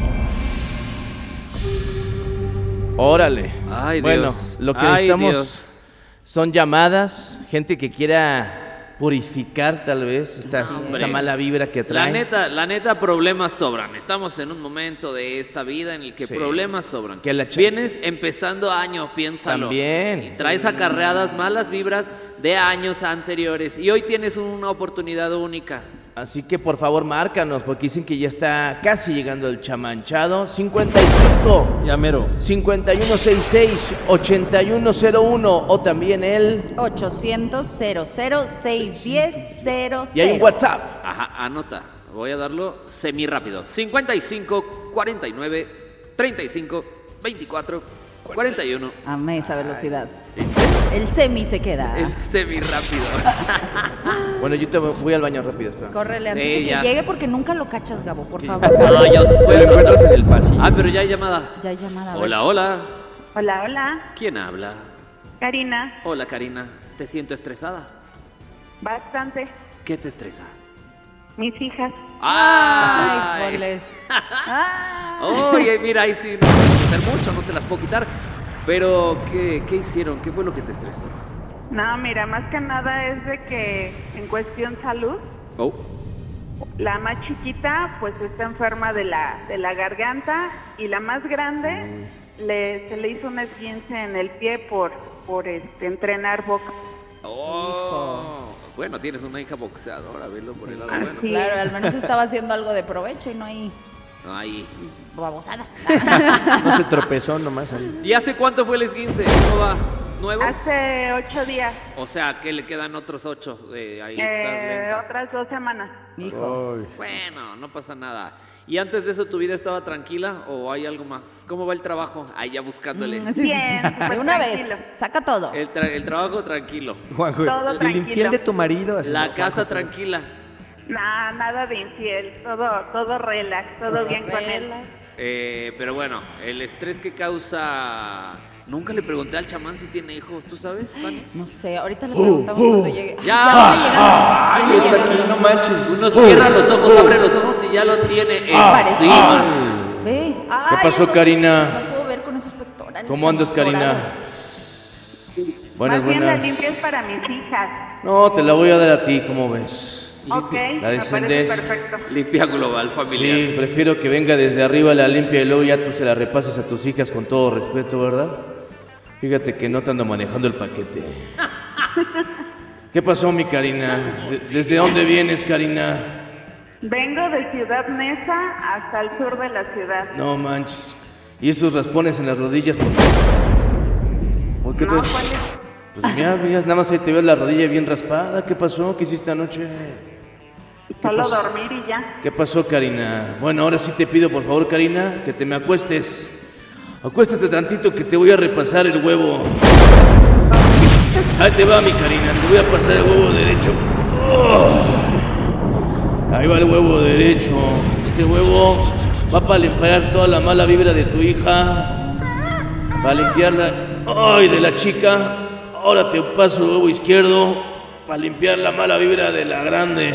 Órale. Ay, bueno, Dios. lo que Ay, necesitamos Dios. son llamadas, gente que quiera purificar tal vez esta, Hombre. esta mala vibra que trae. La neta, la neta, problemas sobran. Estamos en un momento de esta vida en el que Sí. problemas sobran. Que la ch- Vienes empezando año, piénsalo. También. Y traes acarreadas malas vibras de años anteriores. Y hoy tienes una oportunidad única. Así que por favor márcanos, porque dicen que ya está casi llegando el chamanchado. cincuenta y cinco, Ya mero. cincuenta y uno sesenta y seis, ochenta y uno cero uno o también el... ochocientos cero cero seis diez cero cero. Y hay un WhatsApp. Ajá, anota. Voy a darlo semi rápido. cincuenta y cinco, cuarenta y nueve, treinta y cinco, veinticuatro, cuarenta y uno. Amé esa velocidad. El semi se queda. El semi rápido. Bueno, yo te voy al baño rápido, espera. Córrele antes Sí, de que ya. llegue porque nunca lo cachas, Gabo, por favor. No, yo Te voy lo a encuentras en el pasillo. Ah, pero ya hay llamada. Ya hay llamada. a ver. Hola, hola. Hola, hola. ¿Quién habla? Karina, Hola, Karina. ¿Te siento estresada? bastante. ¿Qué te estresa? Mis hijas. Ay, ¡Ay! boles. Oye, mira, ahí sí no puedo hacer mucho, no te las puedo quitar. Pero, ¿qué, qué hicieron? ¿Qué fue lo que te estresó? No, mira, más que nada es de que en cuestión salud, Oh, la más chiquita pues está enferma de la, de la garganta y la más grande le, se le hizo una esguince en el pie por, por este, entrenar box. oh. Bueno, tienes una hija boxeadora, velo por el lado bueno. Sí. Claro, al menos estaba haciendo algo de provecho y no hay No, ahí. babosadas. No se tropezó nomás ahí. ¿Y hace cuánto fue el esguince? ¿Cómo va? ¿Es nuevo? Hace ocho días, O sea, que le quedan otros ocho de ahí eh, estar lenta. otras dos semanas. Hijo. Bueno, no pasa nada. ¿Y antes de eso tu vida estaba tranquila o hay algo más? ¿Cómo va el trabajo? Ahí ya buscándole. Mm, sí, sí, Bien, sí. súper De una tranquilo. vez, saca todo. El, tra- el trabajo tranquilo. Juanjo, Todo el tranquilo. infiel de tu marido. así, La ¿no? casa tranquila. Nah, nada de infiel, todo, todo relax, todo bien con él. Relax. Eh, pero bueno, el estrés que causa... Nunca le pregunté al chamán si tiene hijos, ¿tú sabes, Tania? No sé, ahorita le preguntamos cuando llegue. Ya. va llegando, viene llegando. No manches. Uno cierra los ojos, abre los ojos y ya lo tiene encima. Ve. ¿Qué Ay, pasó, eso- Karina? No puedo ver con esos pectorales. ¿Cómo andas, Karina? Buenas, Más bien la buenas. limpia es para mis hijas. No, te la voy a dar a ti, ¿cómo ves? Ok, La me parece descendencia. perfecto. Limpia global familiar. Sí, prefiero que venga desde arriba la limpia y luego ya tú se la repases a tus hijas con todo respeto, ¿verdad? Fíjate que no te ando manejando el paquete. ¿Qué pasó, mi Karina? ¿De- ¿Desde dónde vienes, Karina? Vengo de Ciudad Neza hasta el sur de la ciudad. No manches. ¿Y esos raspones en las rodillas? ¿Por qué? ¿Por qué te- No, ¿cuál es? Pues mira, mira, nada más ahí te veo la rodilla bien raspada. ¿Qué pasó? ¿Qué hiciste anoche? ¿Qué Solo pasó? dormir y ya. ¿Qué pasó, Karina? Bueno, ahora sí te pido, por favor, Karina, que te me acuestes. Acuéstate tantito que te voy a repasar el huevo. Ahí te va, mi Karina, te voy a pasar el huevo derecho. Oh. Ahí va el huevo derecho. Este huevo va para limpiar toda la mala vibra de tu hija. Para limpiarla. Ay, de la chica. Ahora te paso el huevo izquierdo para limpiar la mala vibra de la grande.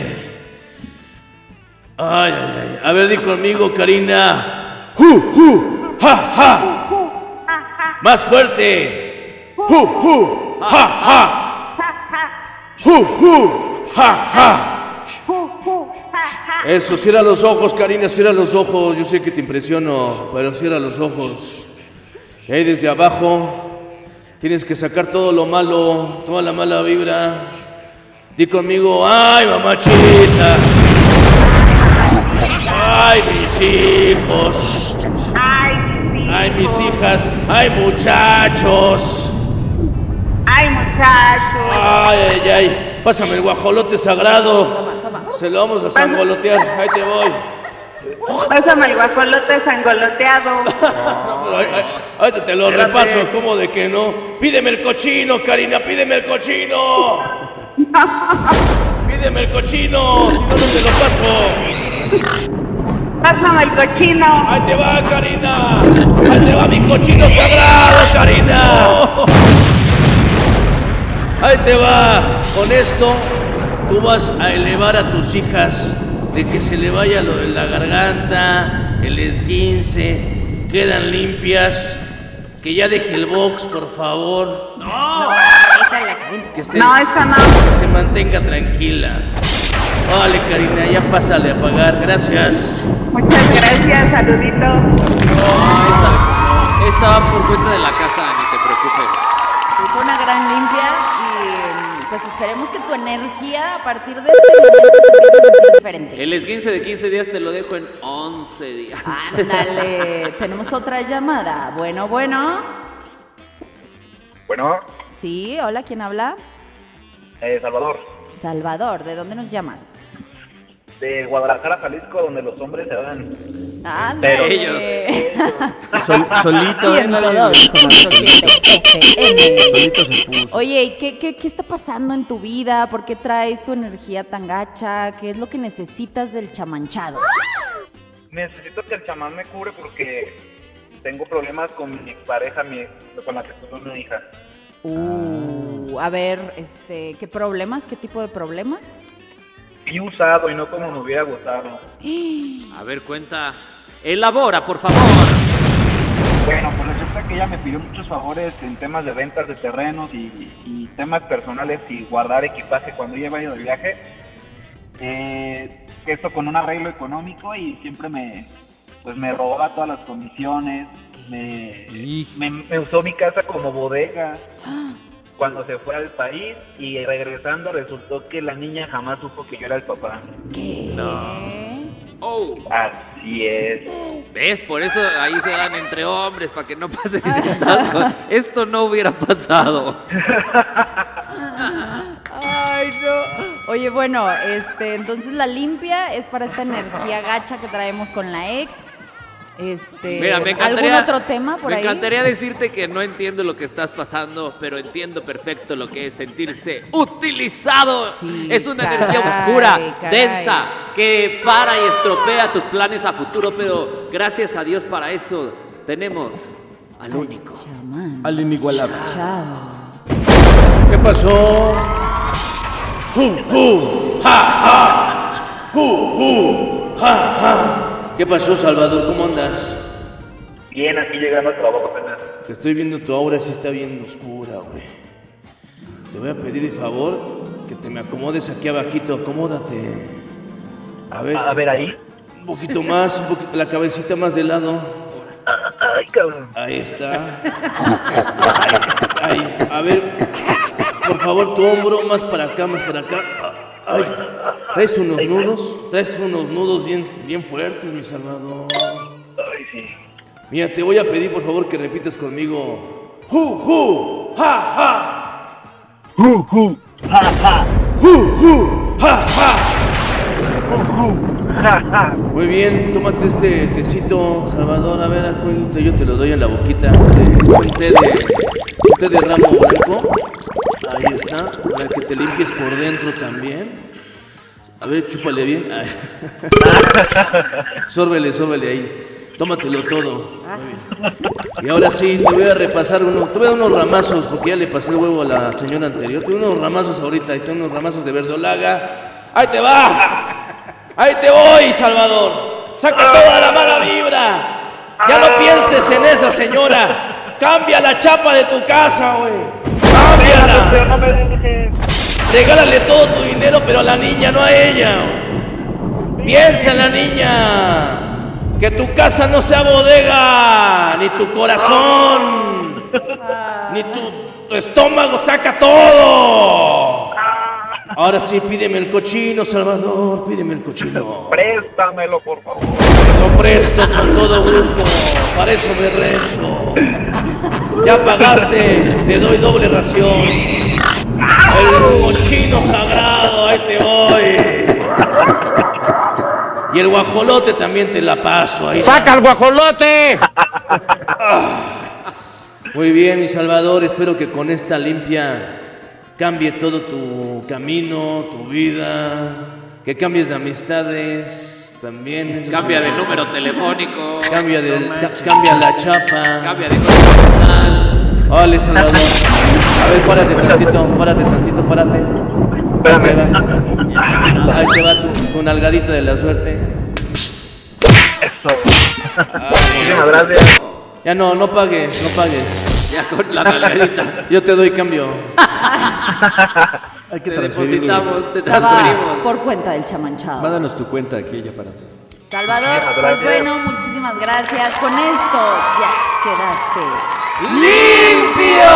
Ay, ay, ay. A ver, di conmigo, Karina. ¡Ju, ju! ¡Ja, ja! ¡Más fuerte! ¡Ju, ju! ¡Ja, ja! ¡Ju, ju! ¡Ja, ja! Eso, cierra los ojos, Karina, cierra los ojos. Yo sé que te impresiono, pero cierra los ojos. Y ahí desde abajo tienes que sacar todo lo malo, toda la mala vibra. Di conmigo, ¡ay, mamachita! ¡Ay, mis hijos! ¡Ay, mis hijas! ¡Ay, muchachos! ¡Ay, muchachos! ¡Ay, ay, ay! Pásame el guajolote sagrado. Se lo vamos a sangolotear. Ahí te voy. Pásame el guajolote sangoloteado. Ay, ay, ay, te, te lo Espérate. repaso. ¿Cómo de que no? Pídeme el cochino, Karina. Pídeme el cochino. Pídeme el cochino. Si no, no te lo paso. Pásame el cochino. Ahí te va, Karina. Ahí te va mi cochino sagrado, Karina. Ahí te va. Con esto, tú vas a elevar a tus hijas de que se le vaya lo de la garganta, el esguince, quedan limpias. Que ya deje el box, por favor. No, Que esté- No, eso no. Que se mantenga tranquila. Vale, Karina, ya pásale a pagar. Gracias. Muchas gracias, saluditos. Esta, esta va por cuenta de la casa, ni te preocupes. Fue una gran limpia y pues esperemos que tu energía a partir de este momento se empiece a sentir diferente. El esguince de quince días te lo dejo en once días. Ándale, tenemos otra llamada. Bueno, bueno. Bueno, Sí, hola, ¿quién habla? eh, Salvador, Salvador, ¿de dónde nos llamas? de Guadalajara, Jalisco, donde los hombres se dan. Ándale. Ellos. Sol- solito, ¿eh? ciento Nadie dos le dijo nada. punto siete F M. Solito se puso. Oye, ¿y qué, qué, qué está pasando en tu vida? ¿Por qué traes tu energía tan gacha? ¿Qué es lo que necesitas del chamanchado? Necesito que el chamán me cure porque tengo problemas con mi pareja, mi, con la que tuve una hija. Uh, a ver, este, ¿qué problemas? ¿Qué tipo de problemas? Y usado y no como me hubiera gustado. A ver, cuenta. Elabora, por favor. Bueno, pues resulta que ella me pidió muchos favores en temas de ventas de terrenos y, y temas personales y guardar equipaje cuando ella vaya de viaje. Eh, esto con un arreglo económico y siempre me, pues me robaba todas las comisiones. Me, me, me usó mi casa como bodega cuando se fue al país y regresando resultó que la niña jamás supo que yo era el papá. No. Oh. Así es. ¿Ves? Por eso ahí se dan entre hombres, para que no pasen estas cosas. Esto no hubiera pasado. Ay, no. Oye, bueno, este, entonces la limpia es para esta energía gacha que traemos con la ex. Este, Mira, me encantaría, ¿algún otro tema por me ahí? encantaría decirte que no entiendo lo que estás pasando, pero entiendo perfecto lo que es sentirse utilizado. Es una caray, energía oscura, caray. densa, que para y estropea tus planes a futuro, pero gracias a Dios para eso tenemos al único. Al inigualable. ¿Qué pasó? ¡Ju, ju! ¡Ja, ja! ¡Ju, ju! ¡Ja, ja! ¿Qué pasó, Salvador? ¿Cómo andas? Bien, aquí llegando al trabajo apenas. Te estoy viendo, tu aura sí está bien oscura, güey. Te voy a pedir de favor que te me acomodes aquí abajito, acomódate. A ver. A ver, ahí. Un poquito más, un poquito, la cabecita más de lado. Ay, cabrón. Ahí está. Ahí, ahí. A ver, por favor, tu hombro más para acá, más para acá. Ay, traes unos nudos, traes unos nudos bien, bien fuertes, mi Salvador. Ay, sí. Mira, te voy a pedir por favor que repitas conmigo. ¡Hu, hu! ¡Ja, ja! ¡Hu, hu! ¡Ja, ja! ¡Hu, hu! ¡Ja, ja! ¡Hu, hu! ¡Ja, ja! Muy bien, tómate este tecito, Salvador. A ver, acuérdate, yo te lo doy en la boquita. Es un té de, un té de ramo blanco. Ahí está, para que te limpies por dentro también. A ver, chúpale bien. Ay. Sórbele, sórbele ahí. Tómatelo todo. Muy bien. Y ahora sí, te voy a repasar uno. Te voy a dar unos ramazos, porque ya le pasé el huevo a la señora anterior. Te doy unos ramazos ahorita, y tengo unos ramazos de verdolaga. ¡Ahí te va! ¡Ahí te voy, Salvador! ¡Saca toda la mala vibra! ¡Ya no pienses en esa señora! ¡Cambia la chapa de tu casa, güey! ¡Cámbiala! No me dejes. Regálale todo tu dinero, pero a la niña, no a ella. Piensa en la niña. Que tu casa no sea bodega, ni tu corazón, ni tu, tu estómago, saca todo. Ahora sí, pídeme el cochino, Salvador, pídeme el cochino. Préstamelo, por favor. Lo presto con todo gusto, para eso me rento. Ya pagaste, te doy doble ración. El cochino sagrado, ahí te voy. Y el guajolote también te la paso ahí. ¡Saca el guajolote! Muy bien, mi Salvador, espero que con esta limpia cambie todo tu camino, tu vida, que cambies de amistades también. Cambia de número telefónico. Cambia de No ca- cambia la chapa. Cambia de cosa postal. Ole, Salvador. A ver, párate tantito, párate tantito, párate. Ahí te va, Ahí te va tu, tu nalgadita de la suerte. Eso. Muchísimas gracias. Ya no, no pagues, no pagues. Ya con la nalgadita. Yo te doy cambio. Hay que Te transferirlo. depositamos, te Se va transferimos. por cuenta del chamanchado. Mándanos tu cuenta aquí ya para ti. Salvador, Muchísimas pues gracias. bueno, muchísimas gracias. Con esto ya quedaste ¡Limpio!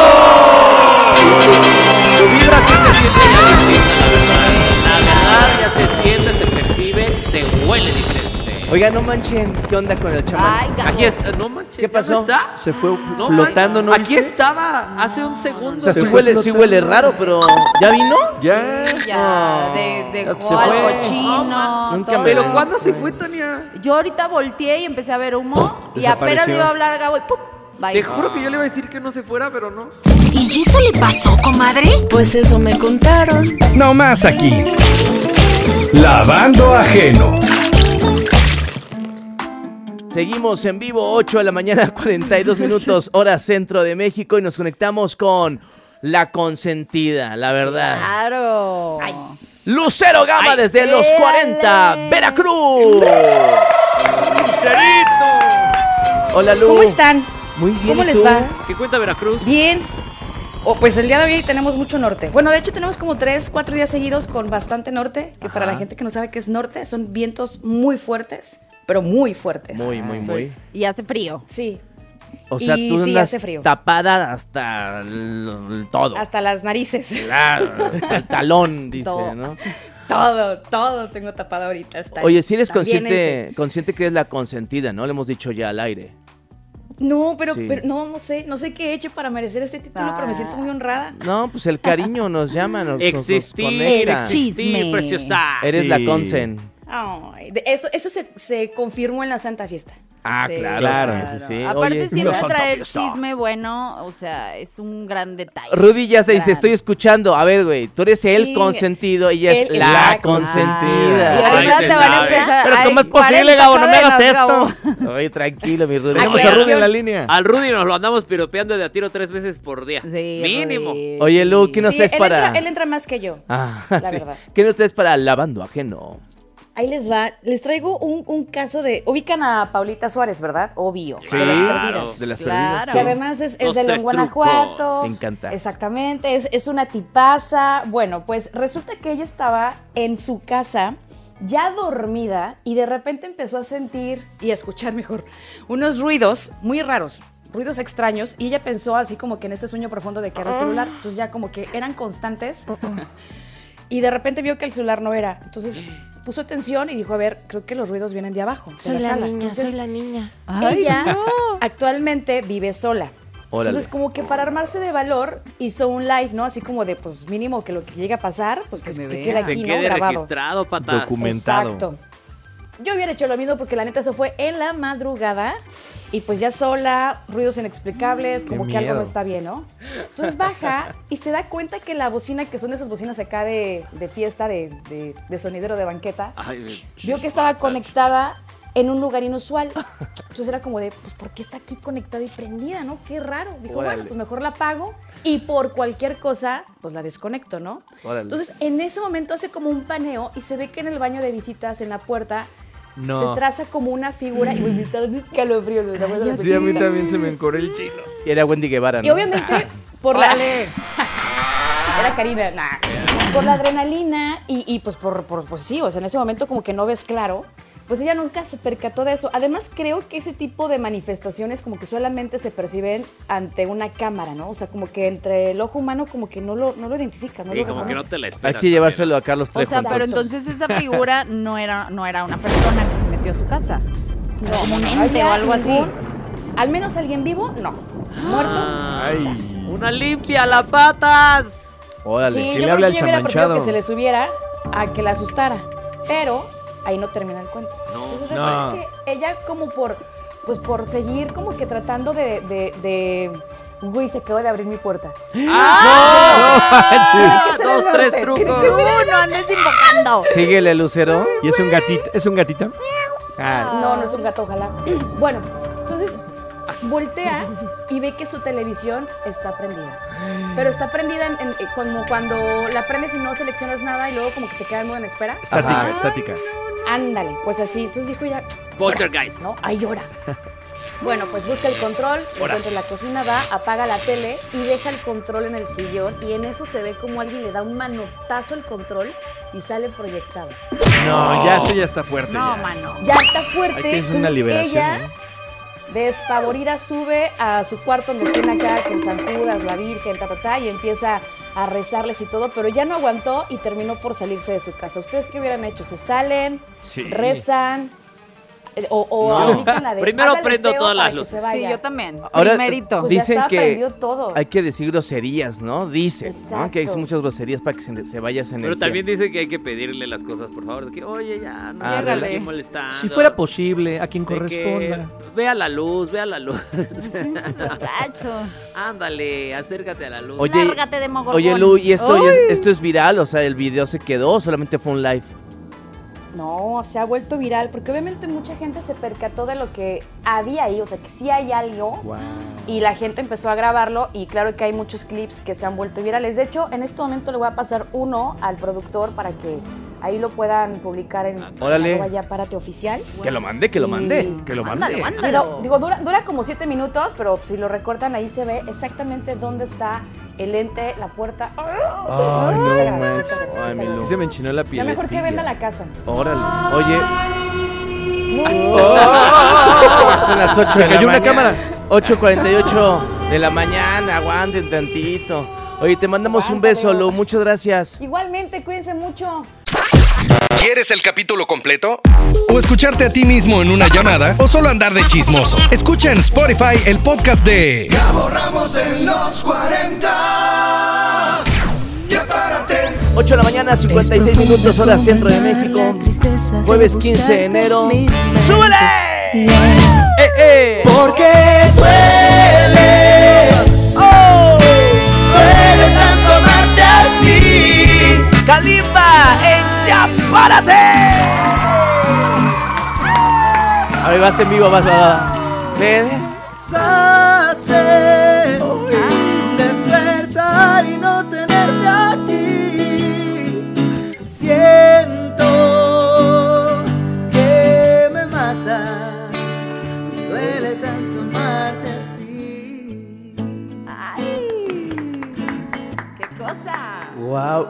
Tu vibra sí se siente ya distinta, la verdad. La verdad ya se siente, se percibe, se huele diferente. Oiga, no manchen, ¿qué onda con el chamán? Ay, Gabo. Aquí está, no manches. ¿Qué ¿ya pasó? no está? Se fue No flotando, ¿no Aquí viste? estaba hace un segundo. O sea, sí Se fue huele, sí flotando. huele raro, pero ¿ya vino? Ya. Ya, de, se dejó fue. al cochino. Nunca todo. me- ¿Pero cuándo se fue, Tania? Yo ahorita volteé y empecé a ver humo y apenas Desapareció. le iba a hablar a Gabo y ¡pum! Bye. Te juro que yo le iba a decir que no se fuera, pero no. ¿Y eso le pasó, comadre? Pues eso me contaron. No más aquí. Lavando ajeno. Seguimos en vivo, ocho de la mañana, cuarenta y dos minutos, hora centro de México, y nos conectamos con La Consentida, la verdad. Claro. Lucero Gama Ay. desde los cuarenta, Veracruz. Lucerito. Hola, Lu. ¿Cómo están? Muy bien. ¿Cómo ¿y les tú? va? ¿Qué cuenta Veracruz? Bien. Oh, pues el día de hoy tenemos mucho norte. Bueno, de hecho tenemos como tres, cuatro días seguidos con bastante norte, que para la gente que no sabe qué es norte, son vientos muy fuertes, pero muy fuertes. Muy, muy, muy. Y hace frío. Sí. O sea, Y tú sí, andas hace frío. tapada hasta el- el todo. Hasta las narices. Claro, hasta el talón, dice, Todo. ¿no? Todo, todo tengo tapado ahorita. Está Oye, si eres está bien consciente, consciente que eres la consentida, ¿no? Lo hemos dicho ya al aire. No, pero, Sí. pero no, no sé, no sé qué he hecho para merecer este título, pero me siento muy honrada. No, pues el cariño nos llama, nos, nos- nos Existir, conecta. existir, preciosa. Eres Sí. la consen. Ay, de- eso eso se, se confirmó en la Santa Fiesta. Ah, Sí, claro, claro. sí, sí, sí. Aparte Oye, siempre no. traer chisme bueno, o sea, es un gran detalle. Rudy ya se dice, Gran. estoy escuchando. A ver, güey, tú eres el Sí, consentido y ella es él- la exacto. Y consentida. ahorita Ay, se te van a sabe. empezar. Pero ay, ¿cómo es posible, cuarenta Gabo? No me hagas cadenas, esto. Gabo. Oye, tranquilo, mi Rudy. Tenemos a Aclaración. Rudy en la línea. Al Rudy nos lo andamos piropeando de a tiro tres veces por día. Sí, Mínimo. Rudy, Oye, Lu, sí. ¿qué nos Sí, traes él, para...? entra, él entra más que yo. Ah, la sí. verdad. ¿Qué nos traes para lavando ajeno? Ahí les va. Les traigo un, un caso de... Ubican a Paulita Suárez, ¿verdad? Obvio. Sí, de las claro. perdidas. De las perdidas, Que sí. además es, es Los de León, tres Guanajuato. trucos. Me encanta. Exactamente. Es, es una tipaza. Bueno, pues resulta que ella estaba en su casa ya dormida y de repente empezó a sentir y a escuchar mejor unos ruidos muy raros. Ruidos extraños. Y ella pensó así como que en este sueño profundo de que era el celular. Entonces ya como que eran constantes. Y de repente vio que el celular no era. Entonces puso atención y dijo, a ver, creo que los ruidos vienen de abajo, de Soy la la sala. niña, Entonces, soy la niña. ella Ay, no. actualmente vive sola. Órale. Entonces, como que para armarse de valor, hizo un live, ¿no? Así como de, pues, mínimo que lo que llegue a pasar, pues, que, que, que quede aquí, Se ¿no? quede Grabado. registrado, patas. Documentado. Exacto. Yo hubiera hecho lo mismo porque la neta eso fue en la madrugada y pues ya sola, ruidos inexplicables, como Qué que algo miedo. no está bien, ¿no? Entonces baja y se da cuenta que la bocina, que son esas bocinas acá de, de fiesta, de, de, de sonidero de banqueta, Ay, vio que estaba conectada en un lugar inusual. Entonces era como de, pues, ¿por qué está aquí conectada y prendida, no? Qué raro. Dijo, Órale. bueno, pues mejor la apago y por cualquier cosa, pues la desconecto, ¿no? Órale. Entonces, en ese momento hace como un paneo y se ve que en el baño de visitas, en la puerta, No. se traza como una figura y me está dando escalofríos. güey, ¿no? Ay, sí, a mí también se me encoró el chino. Y era Wendy Guevara, ¿no? Y obviamente, por la... Era Karina, nah. Por la adrenalina y, y pues por, por, pues sí, o sea, en ese momento como que no ves claro, pues ella nunca se percató de eso. Además, creo que ese tipo de manifestaciones como que solamente se perciben ante una cámara, ¿no? O sea, como que entre el ojo humano como que no lo, no lo identificas, no Sí, lo como que no reconoces. te la Hay esperas. que llevárselo a Carlos O Trejo. sea, pero entonces esa figura no era, no era una persona que se metió a su casa. No, Como un no ente había o algo así. ningún- Al menos alguien vivo, no. Muerto, Ay. Una limpia, las patas. Órale. sí, que yo le creo hable que al yo hubiera preferido chamanchado. que se le subiera a que la asustara. Pero ahí no termina el cuento. No. Entonces No. resulta que ella como por, pues por seguir como que tratando de, de, de... Uy, se acaba de abrir mi puerta. ¡Ah! Tiene que ser Dos, el tres norte, trucos. tiene que ser el- No andes invocando. Síguele, Lucero. ¿Y es un gatito? ¿Es un gatito? Ah, No, no es un gato, ojalá. Bueno, entonces voltea y ve que su televisión está prendida. Pero está prendida en- en- como cuando la prendes y no seleccionas nada y luego como que se queda en modo en espera. Estática, Ajá. estática. Ándale, pues así. Entonces dijo ella, Poltergeist. ¿no? Ahí llora. Bueno, pues busca el control, lo encuentra en la cocina, va, apaga la tele y deja el control en el sillón y en eso se ve como alguien le da un manotazo al control y sale proyectado. No, ya eso ya está fuerte. No, ya. mano. Ya está fuerte. Hay que hacer una entonces liberación, ella, ¿eh? despavorida, sube a su cuarto donde tiene acá que el San Judas, la Virgen, ta, ta, ta, y empieza a rezarles y todo, pero ya no aguantó y terminó por salirse de su casa. ¿Ustedes qué hubieran hecho? ¿Se salen? Sí. ¿Rezan? Eh, ¿O, o No. aplican la de Primero hágale prendo feo todas las para que luces. se vaya? Sí, yo también. Ahora Primerito. Pues ya dicen está, que aprendió todo. hay que decir groserías, ¿no? Dicen, ¿no? Exacto. Que hay muchas groserías para que se, se vayas en Pero el también dice que hay que pedirle las cosas, por favor. De que, oye, ya, no Ah, me dale. aquí molestando. Si fuera posible, a quien De que corresponda. Vea la luz, vea la luz. Gacho. Ándale, acércate a la luz. Oye, Lárgate de mogorgón. Oye, Lu, ¿y esto, Ay. ya es, esto es viral? O sea, ¿el video se quedó o solamente fue un live? No, se ha vuelto viral porque obviamente mucha gente se percató de lo que había ahí, o sea, que sí hay algo. Wow. Y la gente empezó a grabarlo y claro que hay muchos clips que se han vuelto virales. De hecho, en este momento le voy a pasar uno al productor para que ahí lo puedan publicar en Órale. arroba Ya Párate Oficial. Que lo mande, que lo mande. Y- Que lo Mándalo, mande. mándalo. Digo, digo, dura, dura como siete minutos, pero si lo recortan ahí se ve exactamente dónde está el ente, la puerta. Ay, Sí, no está grabado, manches. sí, está grabado, Ay, sí, mi está Lu. Sí se me enchinó la piel. grabado. Ya mejor que venda la casa. Órale. Oye, No. son las ocho Se de la cayó una mañana. cámara. ocho cuarenta y ocho de la mañana, aguanten tantito. Oye, te mandamos un beso, Lu, muchas gracias. Igualmente, cuídense mucho. ¿Quieres el capítulo completo? ¿O escucharte a ti mismo en una llamada? ¿O solo andar de chismoso? Escucha en Spotify el podcast de Gabo Ramos en los cuarenta. Ya párate. ocho de la mañana, cincuenta y seis minutos, hora centro de México. Jueves quince de enero. ¡Súbele! ¡Eh, eh! Porque duele, ¡Oh! duele tanto amarte así. ¡Kalimba en Ya Párate! A ver, vas en vivo, vas a... ¿Ven? Hace despertar y no tenerte aquí. Siento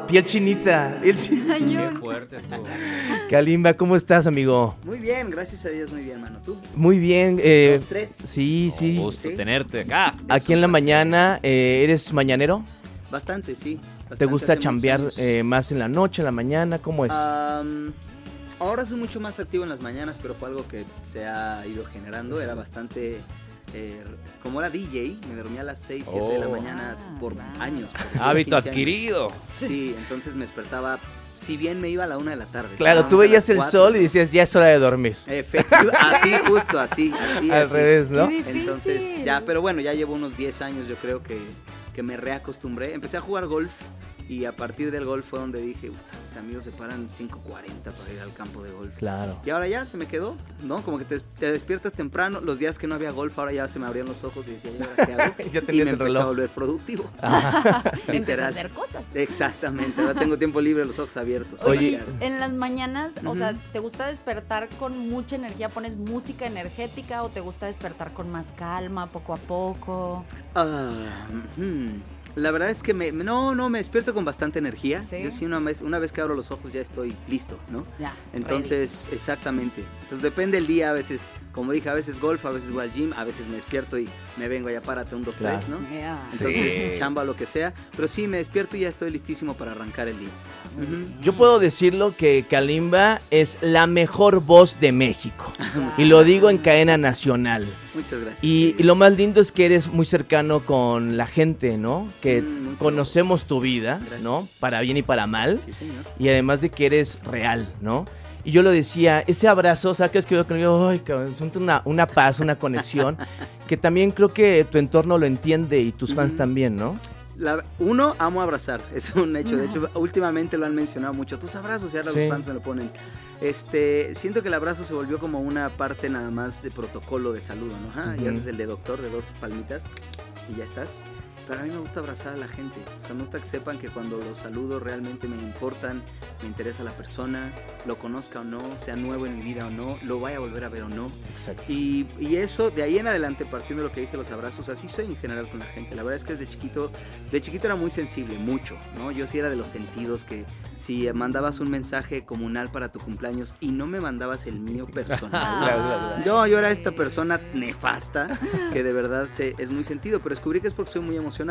piel chinita. Piel chinita. Qué fuerte estuvo. Kalimba, ¿cómo estás, amigo? Muy bien, gracias a Dios, muy bien, mano. ¿Tú? Muy bien. Eh, Dos, tres. Sí, sí. Un gusto tenerte acá. Aquí en la mañana, eh, ¿eres mañanero? Bastante, sí. ¿Te Bastante, gusta hace chambear muchos años. eh, más en la noche, en la mañana? ¿Cómo es? Am, ahora soy mucho más activo en las mañanas, pero fue algo que se ha ido generando. Era bastante... Eh, como era D J, me dormía a las seis, siete de la Oh. mañana por años. por Hábito quince años. adquirido. Sí, entonces me despertaba, si bien me iba a la una de la tarde. Claro, tú Estábamos a veías las el cuatro. sol y decías, ya es hora de dormir. Efectivo, así, justo, así, así. Al así. revés, ¿no? Qué Entonces, difícil. ya, pero bueno, ya llevo unos diez años, yo creo que, que me reacostumbré. Empecé a jugar golf y a partir del golf fue donde dije, "Puta, mis amigos se paran cinco cuarenta para ir al campo de golf". Claro. Y ahora ya se me quedó, ¿no? Como que te, te despiertas temprano. Los días que no había golf, ahora ya se me abrían los ojos y decía, ¿y ahora qué hago? Ya y tenías me el empecé reloj. a volver productivo. Empiezas Literal. a hacer cosas. Exactamente. Ahora tengo tiempo libre, los ojos abiertos. Oye, Ahora en las mañanas, o Ujú. sea, ¿te gusta despertar con mucha energía? ¿Pones música energética o te gusta despertar con más calma, poco a poco? Ah, ujú. La verdad es que me, me- no, no, me despierto con bastante energía. ¿Sí? Yo sí, una vez, una vez que abro los ojos ya estoy listo, ¿no? Ya, Entonces, exactamente. Entonces depende el día, a veces, como dije, a veces golf, a veces voy al gym, a veces me despierto y me vengo ya, párate, un, dos, Claro. tres, ¿no? Yeah. Entonces, Sí. chamba, lo que sea. Pero sí, me despierto y ya estoy listísimo para arrancar el día. Ujú. Yo puedo decirlo que Kalimba es la mejor voz de México. Y lo digo en cadena nacional. Muchas gracias. Y, y lo más lindo es que eres muy cercano con la gente, ¿no? Que Mm, mucho. conocemos tu vida, Gracias. ¿no? Para bien y para mal. Sí, señor. Y además de que eres real, ¿no? Y yo lo decía, ese abrazo, ¿sabes? Que yo creo, ay, cabrón, siento una, una paz, una conexión, que también creo que tu entorno lo entiende y tus fans también, ¿no? La- uno, amo abrazar, es un hecho. De hecho, últimamente lo han mencionado mucho. Tus abrazos, y ahora Sí. los fans me lo ponen. Este, siento que el abrazo se volvió como una parte nada más de protocolo de saludo, ¿no? Ajá, y Ujú. haces el de doctor de dos palmitas y ya estás. Pero a mí me gusta abrazar a la gente. O sea, me gusta que sepan que cuando los saludo realmente me importan, me interesa la persona, lo conozca o no, sea nuevo en mi vida o no, lo vaya a volver a ver o no. Exacto. Y, y eso, de ahí en adelante, partiendo de lo que dije, los abrazos, así soy en general con la gente. La verdad es que desde chiquito, de chiquito era muy sensible, mucho, ¿no? Yo sí era de los sentidos que si mandabas un mensaje comunal para tu cumpleaños y no me mandabas el mío personal, Claro, claro, claro. yo, yo era esta persona nefasta que de verdad se, es muy sentido, pero descubrí que es porque soy muy emocional.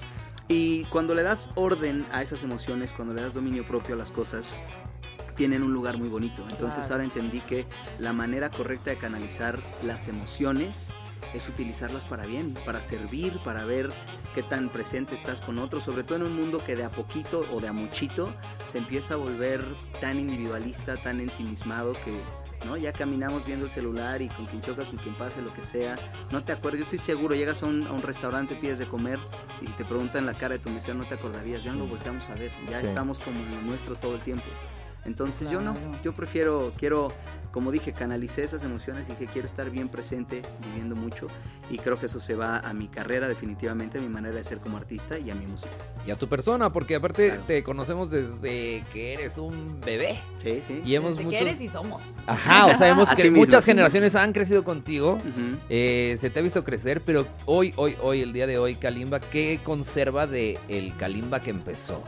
Y cuando le das orden a esas emociones, cuando le das dominio propio a las cosas, tienen un lugar muy bonito. Entonces Claro. ahora entendí que la manera correcta de canalizar las emociones es utilizarlas para bien, para servir, para ver qué tan presente estás con otros, sobre todo en un mundo que de a poquito o de a muchito se empieza a volver tan individualista, tan ensimismado que, ¿no? Ya caminamos viendo el celular y con quien chocas, con quien pase, lo que sea. No te acuerdas, yo estoy seguro, llegas a un, a un restaurante, pides de comer y si te preguntan la cara de tu mesero no te acordarías, ya no lo volteamos a ver, ya Sí. estamos como en lo nuestro todo el tiempo. Entonces yo no, Claro. yo prefiero, quiero, como dije, canalicé esas emociones y que quiero estar bien presente, viviendo mucho y creo que eso se va a mi carrera definitivamente, a mi manera de ser como artista y a mi música. Y a tu persona, porque aparte Claro. te conocemos desde que eres un bebé. Sí, sí. Y hemos Desde muchos... que eres y somos. Ajá, o sea, vemos Así que mismo, muchas así generaciones han crecido contigo, Ujú. eh, se te ha visto crecer, pero hoy, hoy, hoy, el día de hoy, Kalimba, ¿qué conserva de el Kalimba que empezó?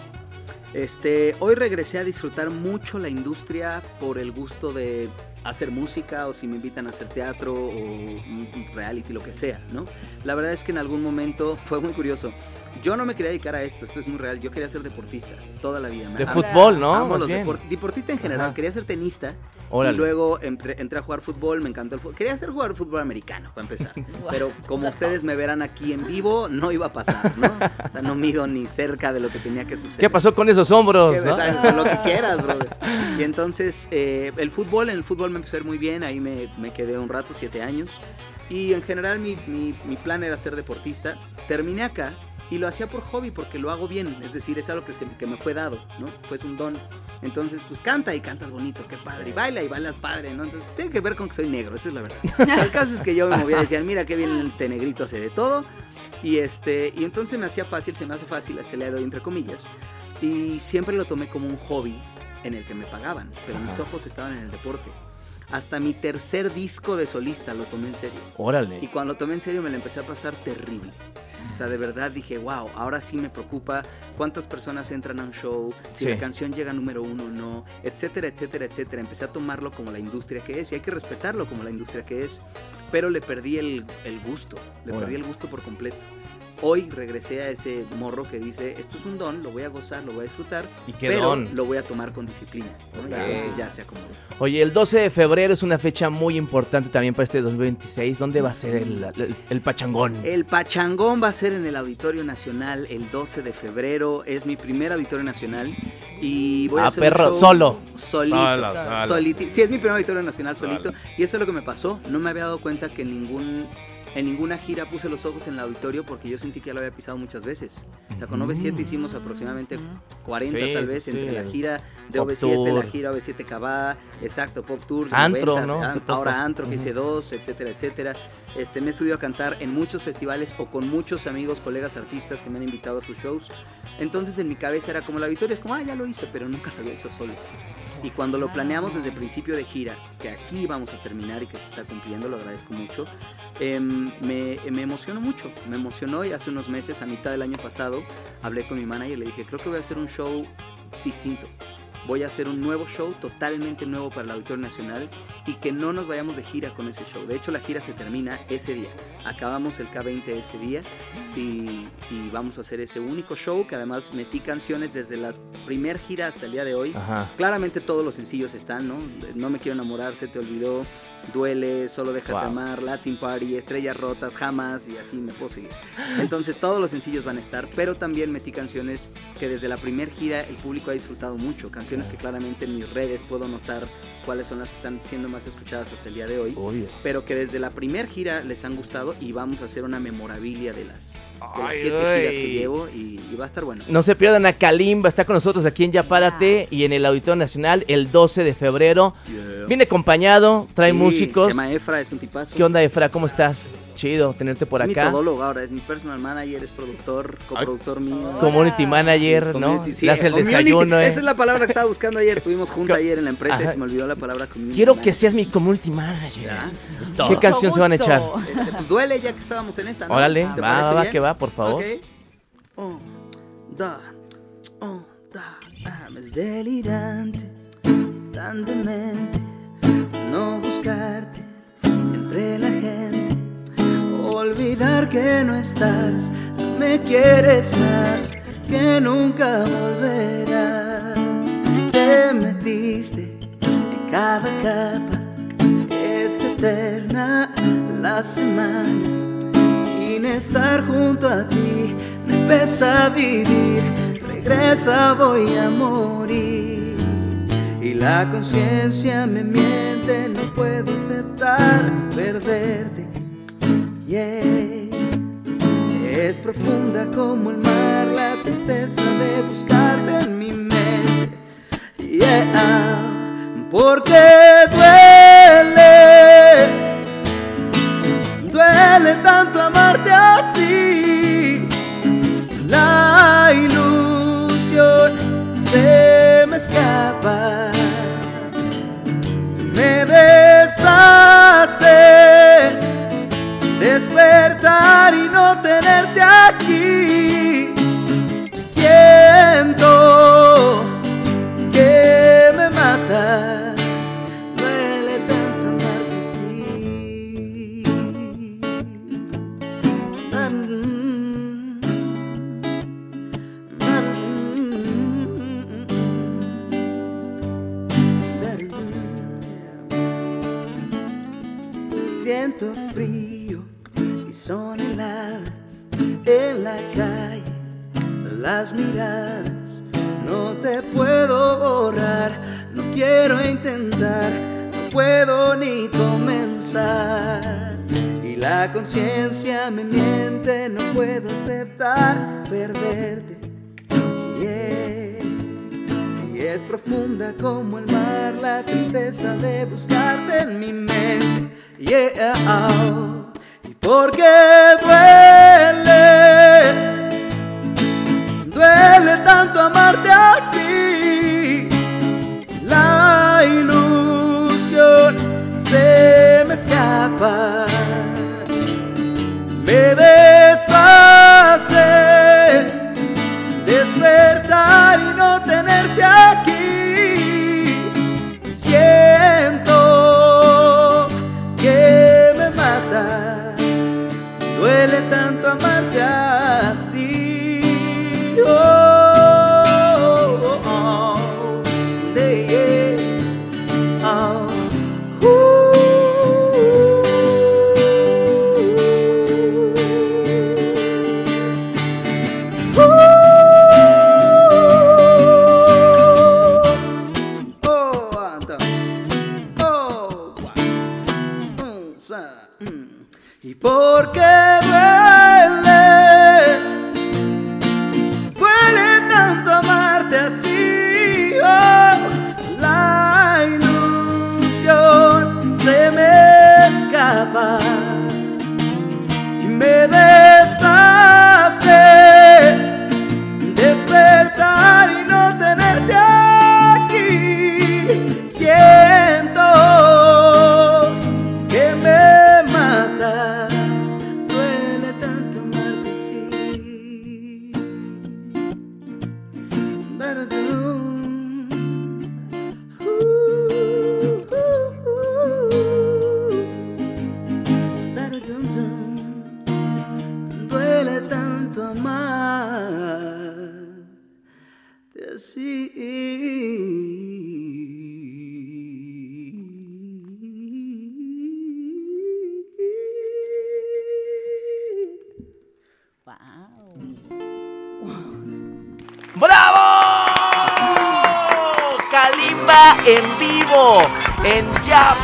Este, hoy regresé a disfrutar mucho la industria por el gusto de hacer música o si me invitan a hacer teatro o un un reality, lo que sea, ¿no? La verdad es que en algún momento fue muy curioso. Yo no me quería dedicar a esto, esto es muy real. Yo quería ser deportista toda la vida. De Amo- fútbol, ¿no? Amo Más los bien. depor- deportista en general. Ajá. Quería ser tenista. Órale. Y luego entré, entré a jugar fútbol, me encantó el fútbol. Quería ser jugador de fútbol americano, para empezar. Pero como ustedes me verán aquí en vivo, no iba a pasar, ¿no? O sea, no mido ni cerca de lo que tenía que suceder. ¿Qué pasó con esos hombros? Que- ¿no? exacto, lo que quieras, brother. Y entonces, eh, el fútbol, en el fútbol me empezó a ir muy bien, ahí me, me quedé un rato, siete años. Y en general mi, mi, mi plan era ser deportista. Terminé acá y lo hacía por hobby, porque lo hago bien, es decir, es algo que, se, que me fue dado, ¿no? Fue un don. Entonces, pues canta y cantas bonito, qué padre. Y baila y bailas padre, ¿no? Entonces, tiene que ver con que soy negro, esa es la verdad. El caso es que yo me movía y decían, mira qué bien este negrito hace de todo. Y, este, y entonces me hacía fácil, se me hace fácil hasta el día de hoy, entre comillas. Y siempre lo tomé como un hobby en el que me pagaban, pero mis ojos estaban en el deporte. Hasta mi tercer disco de solista lo tomé en serio. Órale. Y cuando lo tomé en serio me lo empecé a pasar terrible. O sea, de verdad dije, wow, ahora sí me preocupa cuántas personas entran a un show, si Sí. la canción llega a número uno o no, etcétera, etcétera, etcétera. Empecé a tomarlo como la industria que es y hay que respetarlo como la industria que es, pero le perdí el, el gusto, le Órale. perdí el gusto por completo. Hoy regresé a ese morro que dice, esto es un don, lo voy a gozar, lo voy a disfrutar, ¿Y qué pero don? lo voy a tomar con disciplina, ¿no? Y Ok. entonces ya se acomodó. Oye, el doce de febrero es una fecha muy importante también para este dos mil veintiséis. ¿Dónde va a ser el, el, el pachangón? El pachangón va a ser en el Auditorio Nacional el doce de febrero. Es mi primer Auditorio Nacional y voy a Ah, hacer perro, un show solo. solito, Solo, solo. soliti- Sí, es mi primer Auditorio Nacional Solo. solito y eso es lo que me pasó. No me había dado cuenta que en ningún en ninguna gira puse los ojos en el auditorio porque yo sentí que ya lo había pisado muchas veces. O sea, con O V siete hicimos aproximadamente cuarenta Sí, tal vez sí, entre sí. la gira de Pop O V siete, la Tour. gira O V siete Cabá, exacto, Pop Tour, Antro, noventas, ¿no? an- Hace poco. ahora Antro que Ujú. hice dos, etcétera, etcétera. Este, me he subido a cantar en muchos festivales o con muchos amigos, colegas artistas que me han invitado a sus shows. Entonces en mi cabeza era como la victoria, es como, ah, ya lo hice, pero nunca lo había hecho solo. Y cuando lo planeamos desde el principio de gira, que aquí vamos a terminar y que se está cumpliendo, lo agradezco mucho, em, me, me emocionó mucho, me emocionó y hace unos meses, a mitad del año pasado, hablé con mi manager y le dije, creo que voy a hacer un show distinto. Voy a hacer un nuevo show, totalmente nuevo para el Auditorio Nacional y que no nos vayamos de gira con ese show. De hecho, la gira se termina ese día. Acabamos el K veinte ese día y, y vamos a hacer ese único show que además metí canciones desde la primer gira hasta el día de hoy. Ajá. Claramente todos los sencillos están, ¿no? No me quiero enamorar, se te olvidó, Duele, Solo déjate Wow. amar, Latin Party, Estrellas rotas, Jamás y así me puedo seguir. Entonces todos los sencillos van a estar, pero también metí canciones que desde la primer gira el público ha disfrutado mucho, canciones que claramente en mis redes puedo notar cuáles son las que están siendo más escuchadas hasta el día de hoy, Obvio. pero que desde la primer gira les han gustado y vamos a hacer una memorabilia de las, de las Ay, siete ay. giras que llevo y, y va a estar bueno. No se pierdan a Kalimba, está con nosotros aquí en Ya Párate y en el Auditorio Nacional el doce de febrero. Yeah. Viene acompañado, trae Sí, músicos. Se llama Efra, es un tipazo. ¿Qué onda, Efra? ¿Cómo estás? Chido tenerte por Es acá. mi todólogo ahora, es mi personal manager, es productor, coproductor mío. Community manager, ¿no? Community, sí, Le hace el community, desayuno, ¿eh? Esa es la palabra que estaba buscando ayer. Estuvimos juntos co- ayer en la empresa y Ajá. se me olvidó la palabra community. Quiero que manager. seas mi community manager. Todo. ¿Qué canción se van a echar? Este, pues duele ya que estábamos en esa, ¿no? Órale, ¿Te va, parece va, va, bien? que va, por favor. Ok. Un, dos, un, dos, ah, es delirante, tan demente, no buscarte entre la gente, olvidar que no estás, me quieres más, que nunca volverás, te metiste en cada capa, es eterna la semana, sin estar junto a ti, me pesa vivir, regresa voy a morir, y la conciencia me miente, no puedo aceptar perderte, yeah. Es profunda como el mar, la tristeza de buscarte en mi mente, yeah. Porque duele, duele tanto amarte así, la ilusión se me escapa, me deshace despertar y no tenerte aquí, siento que me mata, duele tanto amarte así. Siento frío y son heladas en la calle, las miradas no te puedo borrar, no quiero intentar, no puedo ni comenzar, y la conciencia me miente, no puedo aceptar perderte, yeah. Y es profunda como el mar, la tristeza de buscarte en mi mente, yeah. Y porque duele, duele tanto amarte así, la ilusión se me escapa, me deshace yeah. Oh. Y porque duele, duele tanto amarte así, oh, la ilusión se me escapa y me deshace despertar y no tenerte aquí. Siento que me mata, duele tanto amarte así. Ba-da-dum. Uh, uh, uh. Ba-da-dum-dum. Duele tanto amarte así. ¡Bravo! Kalimba en vivo, en Ya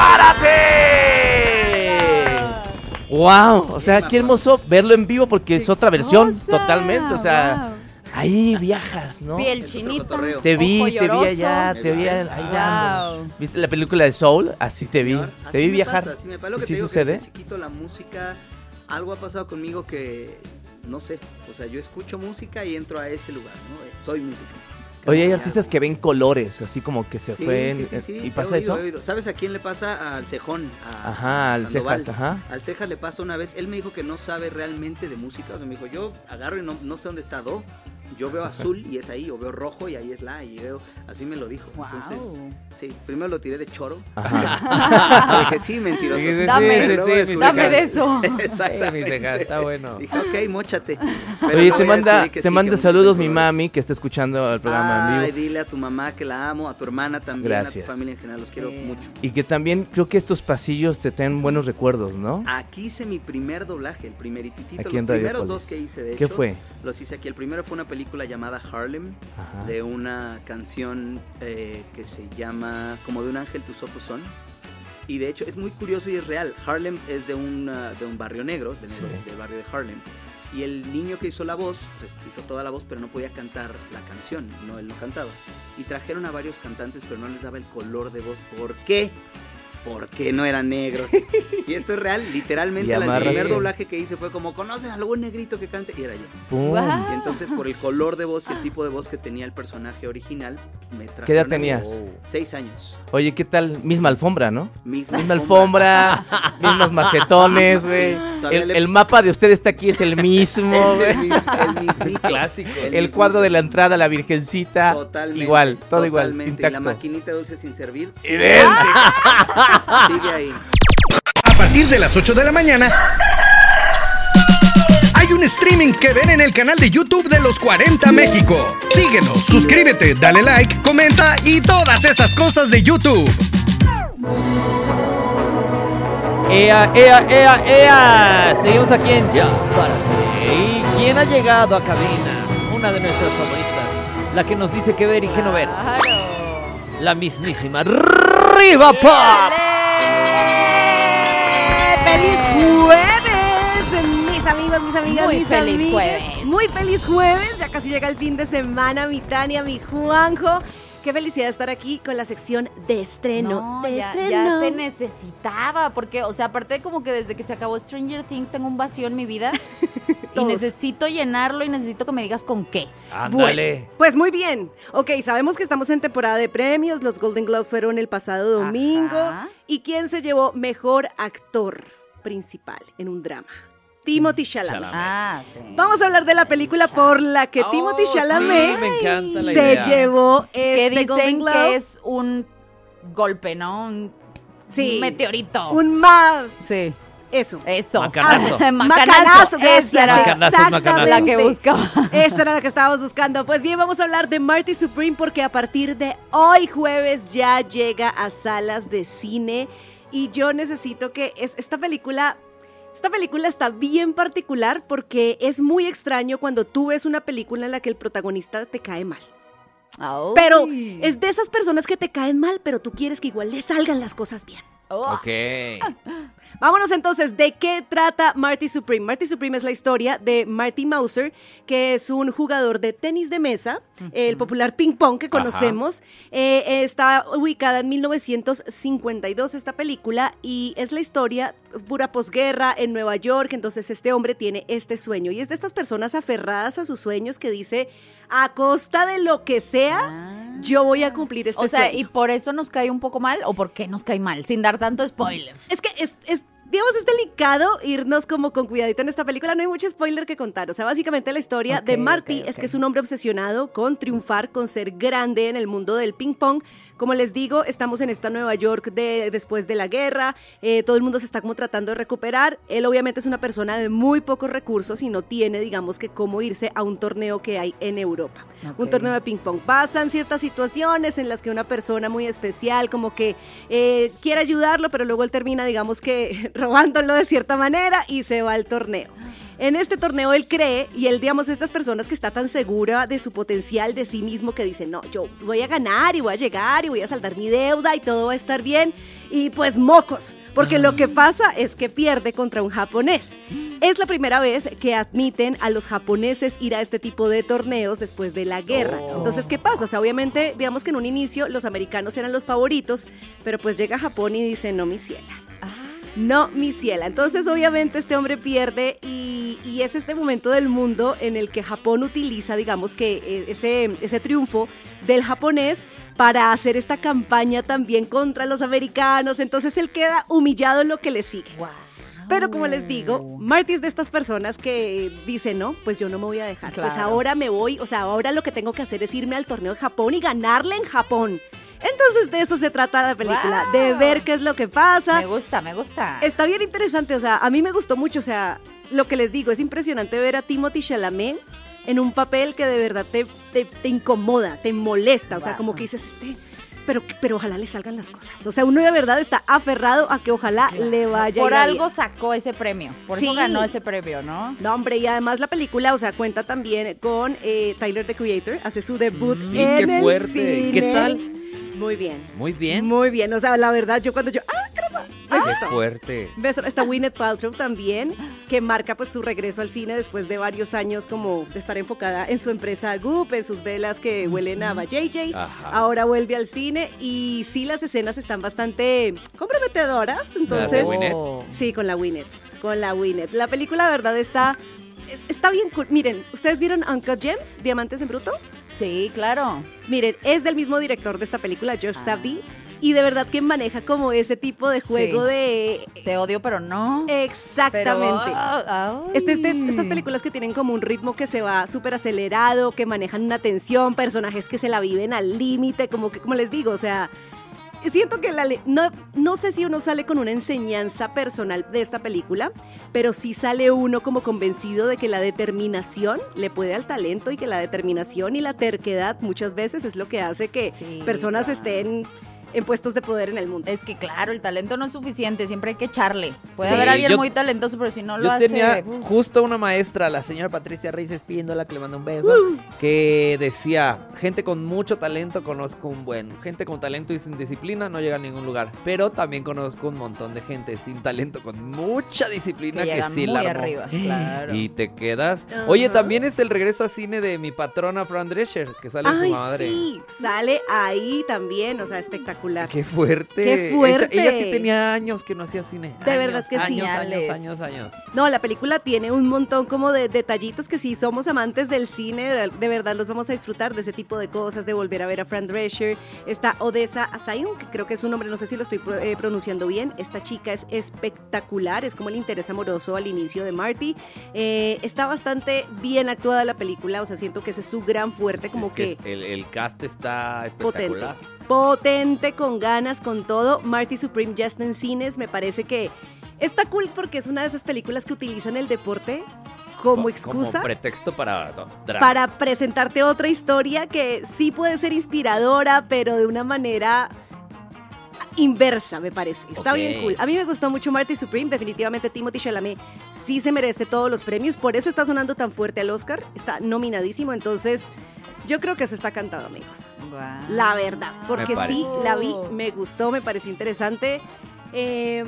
Párate. ¡Wow! O sea, qué hermoso verlo en vivo porque es otra versión cosa, totalmente, o sea, wow. ahí viajas, ¿no? Piel chinita, Te vi, ojo te vi lloroso. allá, te vi ahí Wow. dando. ¿Viste la película de Soul? Así te vi, Señor, te vi así me viajar. pasa, así me pasa. Lo que ¿Y te sí digo que sucede? desde chiquito la música, algo ha pasado conmigo que no sé, o sea, yo escucho música y entro a ese lugar, ¿no? Soy música. Oye, hay Ya. artistas que ven colores, así como que se Sí, fue sí, en- sí, sí, ¿y he pasa oído, eso? he oído. ¿Sabes a quién le pasa? Al Cejón. a- Ajá, a al Sandoval. Cejas, ajá. Al Cejas le pasa una vez, él me dijo que no sabe realmente de música, o sea, me dijo, yo agarro y no, no sé dónde está Do, yo veo azul y es ahí, o veo rojo y ahí es la, y veo, así me lo dijo. Wow. Entonces, sí, primero lo tiré de choro. Ajá. Dije, sí, mentiroso. Sí, sí, Dame, sí, Pero sí, luego mis dame descubrí de que- eso. Exactamente. Sí, mis cejas, está bueno. Dije, ok, móchate. Pero Oye, luego te ya manda, descubrí que te sí, manda que saludos música mi de mami que está escuchando el programa en Ay, vivo. dile a tu mamá que la amo, a tu hermana también, Gracias. a tu familia en general, los quiero mucho. Y que también creo que estos pasillos te traen buenos recuerdos, ¿no? Aquí hice mi primer doblaje, el primerititito, Aquí los en primeros Radiopolis. dos que hice, de ¿Qué hecho. fue? Los hice aquí. El primero fue una película llamada Harlem, Ajá. de una canción eh, que se llama Como de un ángel tus ojos son. Y de hecho es muy curioso y es real. Harlem es de un, uh, de un barrio negro, de- Sí. del barrio de Harlem. Y el niño que hizo la voz, pues, hizo toda la voz, pero no podía cantar la canción, no, él no cantaba. Y trajeron a varios cantantes, pero no les daba el color de voz. ¿Por qué? Porque no eran negros. Y esto es real, literalmente Y el amarras primer que- doblaje que hice fue como, ¿conocen a algún negrito que cante? Y era yo. ¡Pum! Guau. Y entonces por el color de voz y el tipo de voz que tenía el personaje original, me trajeron ¿Qué edad a mí. tenías? Seis años. Oye, ¿qué tal? Misma alfombra, ¿no? Misma Misma alfombra, mismos macetones, Sí, güey. todavía el, le- el mapa de usted está aquí, es el mismo, Es güey. el, mis- el mismito. Clásico. El El mismo. cuadro de la entrada, la virgencita, Totalmente. igual, todo igual, Totalmente. Y la intacto. maquinita de dulce sin servir. Sigue, Idéntico. sigue ahí. A partir de las ocho de la mañana hay un streaming que ven en el canal de YouTube de Los cuarenta México. Síguenos, suscríbete, dale like, comenta y todas esas cosas de YouTube. ¡Ea, ea, ea, ea! Seguimos aquí en Ya Párate. ¿Y quién ha llegado a cabina? Una de nuestras favoritas. La que nos dice qué ver y qué no ver. Claro. La mismísima Riva Pop. ¡Feliz jueves! Mis amigos, mis amigas, Muy mis feliz amigues. jueves. Muy feliz jueves. Ya casi llega el fin de semana, mi Tania, mi Juanjo. Qué felicidad estar aquí con la sección de estreno. No, de ya, estreno. ya te necesitaba, porque, o sea, aparte como que desde que se acabó Stranger Things tengo un vacío en mi vida y Todos. necesito llenarlo y necesito que me digas con qué. Ándale. Bueno, pues muy bien. Ok, sabemos que estamos en temporada de premios. Los Golden Globes fueron el pasado domingo. Ajá. ¿Y quién se llevó mejor actor principal en un drama? Timothy Chalamet. Chalamet. Ah, sí. Vamos a hablar de la película por la que Oh, Timothy sí, Chalamet me encanta la se idea. llevó Que este Golden dicen Globe. que es un golpe, ¿no? Un Sí. meteorito. Un mag. Sí. Eso. Eso. Macanazo. Ah, Macanazo, gracias. Esa era Macanazo, macanazo. la que buscaba. Esa era la que estábamos buscando. Pues bien, vamos a hablar de Marty Supreme porque a partir de hoy jueves ya llega a salas de cine y yo necesito que es, esta película... Esta película está bien particular porque es muy extraño cuando tú ves una película en la que el protagonista te cae mal. Oh. Pero es de esas personas que te caen mal, pero tú quieres que igual le salgan las cosas bien. Oh. Ok. Vámonos entonces, ¿de qué trata Marty Supreme? Marty Supreme es la historia de Marty Mauser, que es un jugador de tenis de mesa, uh-huh. el popular ping pong que conocemos. Eh, está ubicada en mil novecientos cincuenta y dos esta película y es la historia pura posguerra en Nueva York. Entonces este hombre tiene este sueño y es de estas personas aferradas a sus sueños que dice, a costa de lo que sea, ah. yo voy a cumplir este sueño. O sea, sueño. ¿y por eso nos cae un poco mal o por qué nos cae mal? Sin dar tanto spoiler. Es que es... es digamos, es delicado irnos como con cuidadito en esta película, no hay mucho spoiler que contar, o sea, básicamente la historia okay, de Marty okay, okay. es que es un hombre obsesionado con triunfar, con ser grande en el mundo del ping pong. Como les digo, estamos en esta Nueva York de, después de la guerra, eh, todo el mundo se está como tratando de recuperar, él obviamente es una persona de muy pocos recursos y no tiene, digamos, que cómo irse a un torneo que hay en Europa, okay. un torneo de ping pong. Pasan ciertas situaciones en las que una persona muy especial como que eh, quiere ayudarlo, pero luego él termina, digamos que robándolo de cierta manera y se va al torneo. En este torneo él cree, y él, digamos, estas personas que está tan segura de su potencial, de sí mismo, que dicen, no, yo voy a ganar y voy a llegar y voy a saldar mi deuda y todo va a estar bien. Y pues mocos, porque lo que pasa es que pierde contra un japonés. Es la primera vez que admiten a los japoneses ir a este tipo de torneos después de la guerra. Oh. Entonces, ¿qué pasa? O sea, obviamente, digamos que en un inicio los americanos eran los favoritos, pero pues llega Japón y dice, no, mi ciela. No, mi ciela. Entonces, obviamente, este hombre pierde y, y es este momento del mundo en el que Japón utiliza, digamos que ese, ese triunfo del japonés para hacer esta campaña también contra los americanos. Entonces, él queda humillado en lo que le sigue. Wow. Pero como les digo, Marty es de estas personas que dicen, no, pues yo no me voy a dejar. Claro. Pues ahora me voy, o sea, ahora lo que tengo que hacer es irme al torneo de Japón y ganarle en Japón. Entonces de eso se trata la película, wow. de ver qué es lo que pasa. Me gusta, me gusta. Está bien interesante, o sea, a mí me gustó mucho, o sea, lo que les digo, es impresionante ver a Timothée Chalamet en un papel que de verdad te, te, te incomoda, te molesta, o wow. sea, como que dices, este, pero, pero ojalá le salgan las cosas. O sea, uno de verdad está aferrado a que ojalá sí, claro. le vaya Por a algo bien. Sacó ese premio, por sí. eso ganó ese premio, ¿no? No, hombre, y además la película, o sea, cuenta también con eh, Tyler, the Creator, hace su debut sí, en qué el fuerte. cine. ¿Qué tal? Muy bien. Muy bien. Muy bien. O sea, la verdad, yo cuando yo... ¡Ah, caramba! Me Qué gusta. fuerte. ¿Ves? Está Gwyneth Paltrow también, que marca pues su regreso al cine después de varios años como de estar enfocada en su empresa Goop, en sus velas que huelen a J J. Ajá. Ahora vuelve al cine y sí, las escenas están bastante comprometedoras. Entonces, ¿La de Gwyneth? Sí, con la Gwyneth. Con la Gwyneth. La película, la verdad, está... Está bien cool. Miren, ¿ustedes vieron Uncut Gems, Diamantes en Bruto? Sí, claro. Miren, es del mismo director de esta película, George ah. Savdi, y de verdad que maneja como ese tipo de juego sí. de... Te odio, pero no. Exactamente. Pero... Este, este, estas películas que tienen como un ritmo que se va súper acelerado, que manejan una tensión, personajes que se la viven al límite, como que, como les digo, o sea... Siento que la no, no sé si uno sale con una enseñanza personal de esta película, pero sí sale uno como convencido de que la determinación le puede al talento y que la determinación y la terquedad muchas veces es lo que hace que sí, personas claro. estén en puestos de poder en el mundo. Es que claro, el talento no es suficiente, siempre hay que echarle. Puede sí, haber alguien yo, muy talentoso, pero si no lo yo hace... Yo tenía uf. justo una maestra, la señora Patricia Reyes Espíndola, que le mando un beso, uh. que decía, gente con mucho talento conozco un buen, gente con talento y sin disciplina no llega a ningún lugar, pero también conozco un montón de gente sin talento con mucha disciplina que, que sí la armó. Arriba, claro. Y te quedas... Uh-huh. Oye, también es el regreso a cine de mi patrona Fran Drescher, que sale Ay, su madre. sí, sale ahí también, o sea, espectacular. Qué fuerte. Qué fuerte. Ella, ella sí tenía años que no hacía cine. De años, verdad que sí. Años, años, años, años. No, la película tiene un montón como de detallitos que si somos amantes del cine, de, de verdad los vamos a disfrutar de ese tipo de cosas, de volver a ver a Fran Drescher. Está Odessa Asayun, que creo que es un nombre, no sé si lo estoy pro, eh, pronunciando bien. Esta chica es espectacular, es como el interés amoroso al inicio de Marty. Eh, está bastante bien actuada la película, o sea, siento que ese es su gran fuerte, como es que... que el, el cast está espectacular. Potente, potente, con ganas, con todo. Marty Supreme ya está en cines, me parece que Está cool porque es una de esas películas que utilizan el deporte como excusa. Como pretexto para drama. Para presentarte otra historia que sí puede ser inspiradora, pero de una manera inversa, me parece. Está Ok. bien cool. A mí me gustó mucho Marty Supreme. Definitivamente Timothée Chalamet sí se merece todos los premios. Por eso está sonando tan fuerte al Oscar. Está nominadísimo. Entonces, yo creo que eso está cantado, amigos. Wow. La verdad. Porque Me sí, parece. la vi, me gustó, me pareció interesante. Eh,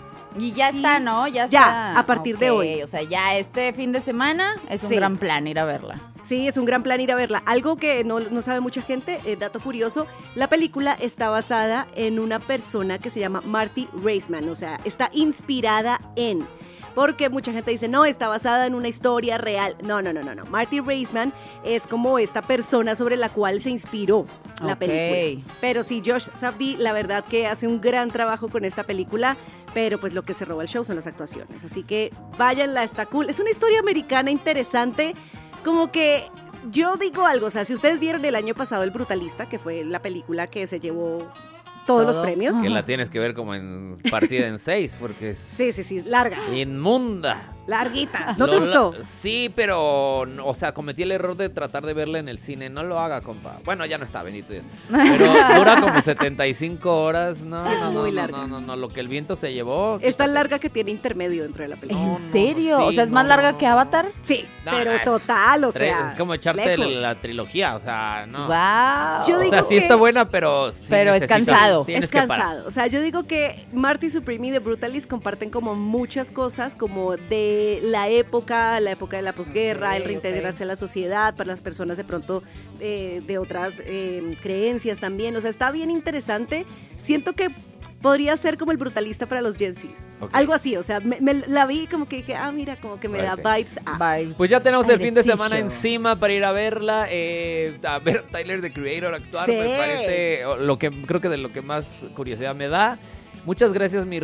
Y ya sí. está, ¿no? Ya Ya, está. a partir de Ok, hoy. O sea, ya este fin de semana es un Sí. gran plan ir a verla. Sí, es un gran plan ir a verla. Algo que no, no sabe mucha gente, eh, dato curioso, la película está basada en una persona que se llama Marty Raisman, o sea, está inspirada en... Porque mucha gente dice, no, está basada en una historia real. No, no, no, no, no. Marty Raisman es como esta persona sobre la cual se inspiró la Ok. película. Pero sí, Josh Safdie, la verdad que hace un gran trabajo con esta película, pero pues lo que se roba el show son las actuaciones. Así que váyanla, está cool. Es una historia americana interesante, como que... Yo digo algo, o sea, si ustedes vieron el año pasado El Brutalista, que fue la película que se llevó todos los premios. Que la tienes que ver como en partida en seis, porque es Sí, sí, sí, larga. inmunda. Larguita. ¿No te Lo- gustó? la- Sí, pero, no, o sea, cometí el error de tratar de verla en el cine. No lo haga, compa. Bueno, ya no está, bendito Dios. Pero dura como setenta y cinco horas. No, Sí, es no, no, muy no, larga. no, no, no, lo que el viento se llevó. Es tan larga que tiene intermedio dentro de la película. ¿En serio? sí, o sea, ¿es más no. larga que Avatar? Sí, No, pero no, es total, o tres- sea. Es como echarte lejos. la, la trilogía, o sea, no. Wow. Yo o digo sea, sí que- está buena, pero sí Pero es necesitas- cansado. tienes Es que parar. cansado. O sea, yo digo que Marty Supreme y The Brutalist comparten como muchas cosas, como de la época, la época de la posguerra, el Ok, reintegrarse a la sociedad, para las personas de pronto eh, de otras eh, creencias también. O sea, está bien interesante. Siento que podría ser como El Brutalista para los Gen Z. Ok. Algo así, o sea, me, me la vi como que dije, ah, mira, como que me da Fuerte. vibes. a- Pues ya tenemos el fin de semana Airecillo. encima para ir a verla, eh, a ver a Tyler, the Creator, actuar, Sí. me parece o- lo que creo que de lo que más curiosidad me da. Muchas gracias, mi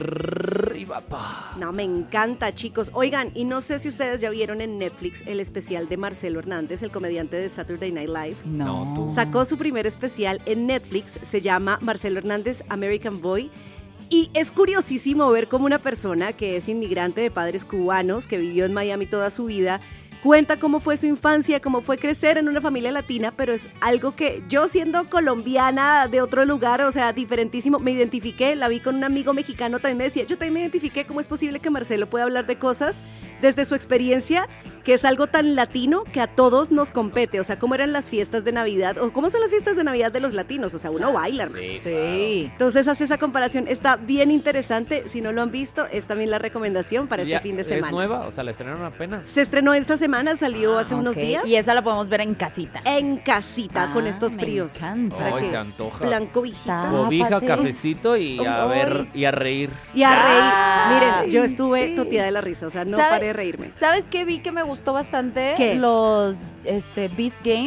ribapa. No, me encanta, chicos. Oigan, y no sé si ustedes ya vieron en Netflix el especial de Marcelo Hernández, el comediante de Saturday Night Live. No. No, tú. Sacó su primer especial en Netflix, se llama Marcelo Hernández American Boy. Y es curiosísimo ver cómo una persona que es inmigrante de padres cubanos, que vivió en Miami toda su vida, cuenta cómo fue su infancia, cómo fue crecer en una familia latina, pero es algo que yo, siendo colombiana de otro lugar, o sea, diferentísimo, me identifiqué, la vi con un amigo mexicano, también me decía, yo también me identifiqué, cómo es posible que Marcelo pueda hablar de cosas desde su experiencia, que es algo tan latino que a todos nos compete, o sea, cómo eran las fiestas de Navidad, o cómo son las fiestas de Navidad de los latinos, o sea, uno baila, hermano. Sí. Entonces hace esa comparación, está bien interesante, si no lo han visto, es también la recomendación para este Ya, fin de semana. ¿Es nueva? O sea, la estrenaron apenas. Se estrenó esta semana, salió hace unos Ok, días. Y esa la podemos ver en casita. En casita, con Ah, estos me fríos. encanta. Para Ay, que se antoja. Blanco viejita. Cobija, Tápate. cafecito y a Ay, ver y a reír. Y a Ay, reír. Miren, yo estuve sí. toteada de la risa, o sea, no ¿Sabe- paré de reírme. ¿Sabes qué vi que me gustó bastante? ¿Qué? Los este, Beast Games.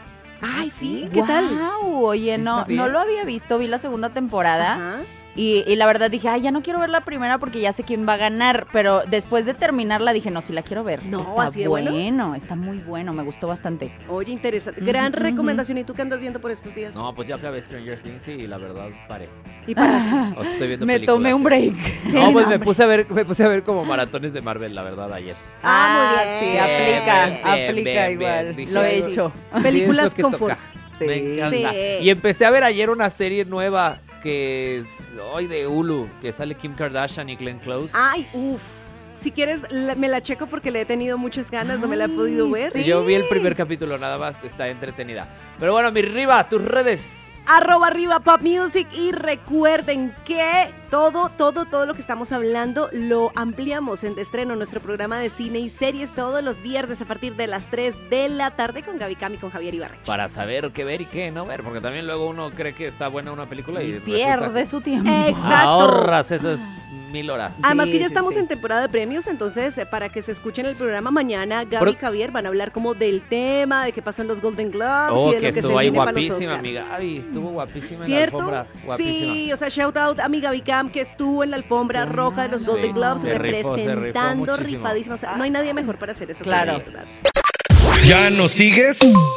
Ay, sí, ¿qué tal? Wow, oye, Sí, no, está bien. no lo había visto, vi la segunda temporada. Ajá. Y, y la verdad dije, ay, ya no quiero ver la primera porque ya sé quién va a ganar. Pero después de terminarla dije, no, sí la quiero ver. No, está ¿así de bueno? está muy bueno, me gustó bastante. Oye, interesante. Gran Ujú, recomendación. ¿Y tú qué andas viendo por estos días? No, pues ya acabé Stranger Things y la verdad paré. Y para O sea, estoy viendo Me películas. tomé un break. No, pues me puse a ver, me puse a ver como maratones de Marvel, la verdad, ayer. Ah, muy bien. Sí, aplica, Bien, bien, aplica bien, igual. bien. Dice, Lo he sí. hecho. Sí, Películas es lo que confort. toca. Sí. Me encanta. Sí. Y empecé a ver ayer una serie nueva que es hoy de Hulu, que sale Kim Kardashian y Glenn Close. Ay, uff. Si quieres, la- me la checo porque le he tenido muchas ganas, no me la he podido ver. sí. Yo vi el primer capítulo nada más, está entretenida. Pero bueno, mi Riva, tus redes. Arroba arriba Pop Music y recuerden que todo, todo, todo lo que estamos hablando lo ampliamos en De Estreno, nuestro programa de cine y series todos los viernes a partir de las tres de la tarde con Gaby Cam y con Javier Ibarreche. Para saber qué ver y qué no ver, porque también luego uno cree que está buena una película y, Y resulta pierde que su tiempo. Exacto. ahorras esas mil horas. Además Sí, que ya sí, estamos sí. en temporada de premios, entonces eh, para que se escuchen el programa mañana, Gaby Pero- y Javier van a hablar como del tema, de qué pasó en los Golden Globes Oh, y de que lo que se estuvo ahí viene para los guapísima, Oscar. amiga. Ay, estuvo guapísima en ¿Cierto? la alfombra. Guapísima. Sí, o sea, shout out a mi Gaby Cam que estuvo en la alfombra roja de los Sí, Golden Globes se rifó, se rifó representando muchísimo. rifadísimo. O sea, no hay nadie mejor para hacer eso. Claro. que ella, ¿verdad? ¿Ya nos sigues?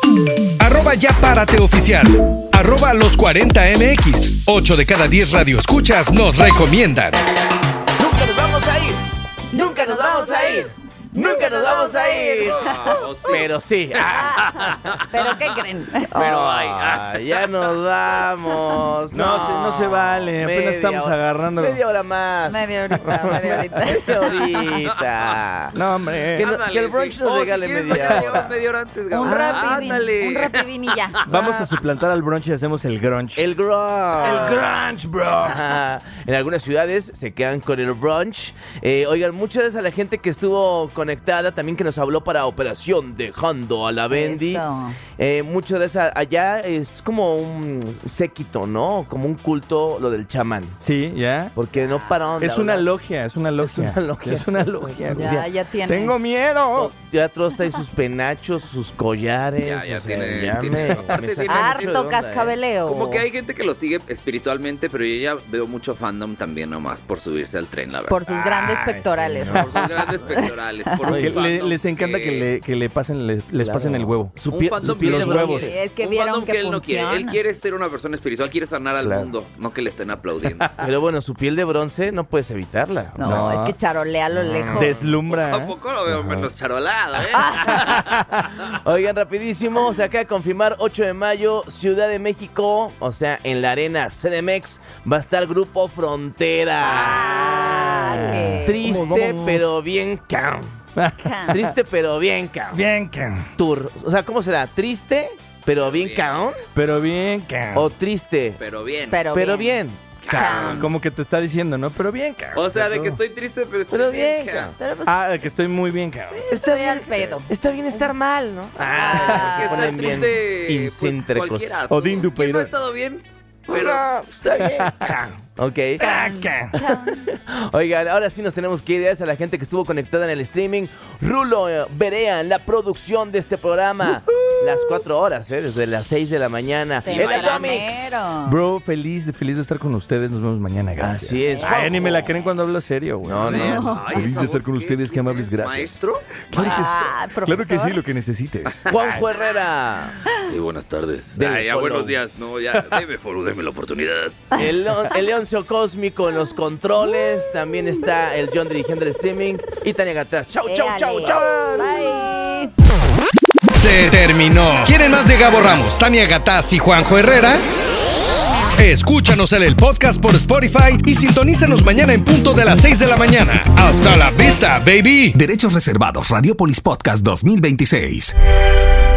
Arroba ya párate oficial. Arroba los cuarenta M X. ocho de cada diez radioescuchas nos recomiendan. Nunca nos vamos a ir. Nunca nos vamos a ir. Nunca nos vamos a ir. Oh, sí. Pero sí. ¿Pero qué creen? Pero ay, ah, ya nos vamos. No, se, no se vale. Apenas Media estamos hora. agarrando. Media hora más. Media horita, media horita. Media horita. No, hombre. Que, no- Ándale, que el brunch sí. nos Oh, si regale quieres, media mañana llegas hora. media hora antes, Gabo. Un Ah, rapidín, ándale. un rapidín y ya. Vamos a suplantar al brunch y hacemos el grunch. El grunch. El grunch, bro. Ajá. En algunas ciudades se quedan con el brunch. Eh, oigan, muchas gracias a la gente que estuvo conectada, también que nos habló para Operación Dejando a la Bendy. Eso. Eh, muchas gracias. Allá es como un séquito, ¿no? Como un culto lo del chamán. Sí, ya. Porque no pararon de Es una hablar. logia, es una logia. una logia. Es una logia. Ya, ya tiene. Tengo miedo. Ya todos traen sus penachos, sus collares. Ya, ya o sea, tiene- ya tiene- me- aparte me saca tiene- mucho de Harto onda, ¿eh? cascabeleo. Como que hay gente que lo sigue espiritualmente, pero yo ya veo mucho fandom también nomás por subirse al tren, la verdad. Por sus grandes Ay, pectorales. Por sus grandes pectorales. Por un Que le- fandom les encanta que, le, que le pasen, les, les Claro. pasen el huevo. Su Un pie- fandom su piel que de él los no huevos. quiere. Es que Un vieron fandom que que él no quiere. Él funciona. quiere ser una persona espiritual, quiere sanar al Claro. mundo, no que le estén aplaudiendo. Pero bueno, su piel de bronce no puedes evitarla. O No, sea, No. es que charolea a lo lejos. Deslumbra. ¿eh? Tampoco lo veo menos charolado, ¿eh? Oigan, rapidísimo, se acaba de confirmar ocho de mayo, Ciudad de México, o sea, en la arena C D M X va a estar Grupo Frontera. Ah, qué- Triste, Vamos, vamos. pero bien cam. Triste, pero bien cam. Bien, can. Tour. O sea, ¿cómo será? Triste, pero bien bien. cam. Pero bien, can. O triste, Pero bien. Pero, pero bien. bien. Cam. Como que te está diciendo, ¿no? Pero bien, can. O sea, de que estoy triste, pero estoy Pero bien. bien, ca- Pero pues, Ah, que estoy muy bien, can. estoy al pedo. Está bien estar mal, ¿no? Ah, Que ponen estar bien triste, pues, incéntricos. cualquiera. Odín ¿Quién Dupeirón. no ha estado bien? Pero Ah, está bien. Ok. Can. Can. Oigan, ahora sí nos tenemos que ir. Gracias a la gente que estuvo conectada en el streaming. Rulo eh, Berea en la producción de este programa. Las cuatro horas, ¿eh? Desde las seis de la mañana. El Atomics. Tempranero. Bro, feliz de, feliz de estar con ustedes. Nos vemos mañana, gracias. Así es, Ay, Juanjo. ni me la creen cuando hablo serio, güey. No, no. Ay, Feliz esa de estar voz, con ¿qué? ustedes, qué amables, ¿Quién es? gracias. ¿Maestro? Claro que, Ah, sí. Claro que sí, profesor. lo que necesites. Juanjo Herrera. Sí, buenas tardes. Deme Ay, ya, follow. buenos días. No, ya, deme follow, deme la oportunidad. El, Leon- el Leoncio Cósmico en los controles. También está el John dirigiendo el streaming. Y Tania Gataz. Chau, chau, chau, Éale. chau. Bye. Se terminó. ¿Quieren más de Gabo Ramos, Tania Gataz y Juanjo Herrera? Escúchanos en el podcast por Spotify y sintonízanos mañana en punto de las seis de la mañana. Hasta la vista, baby. Derechos reservados. Radiopolis Podcast dos mil veintiséis.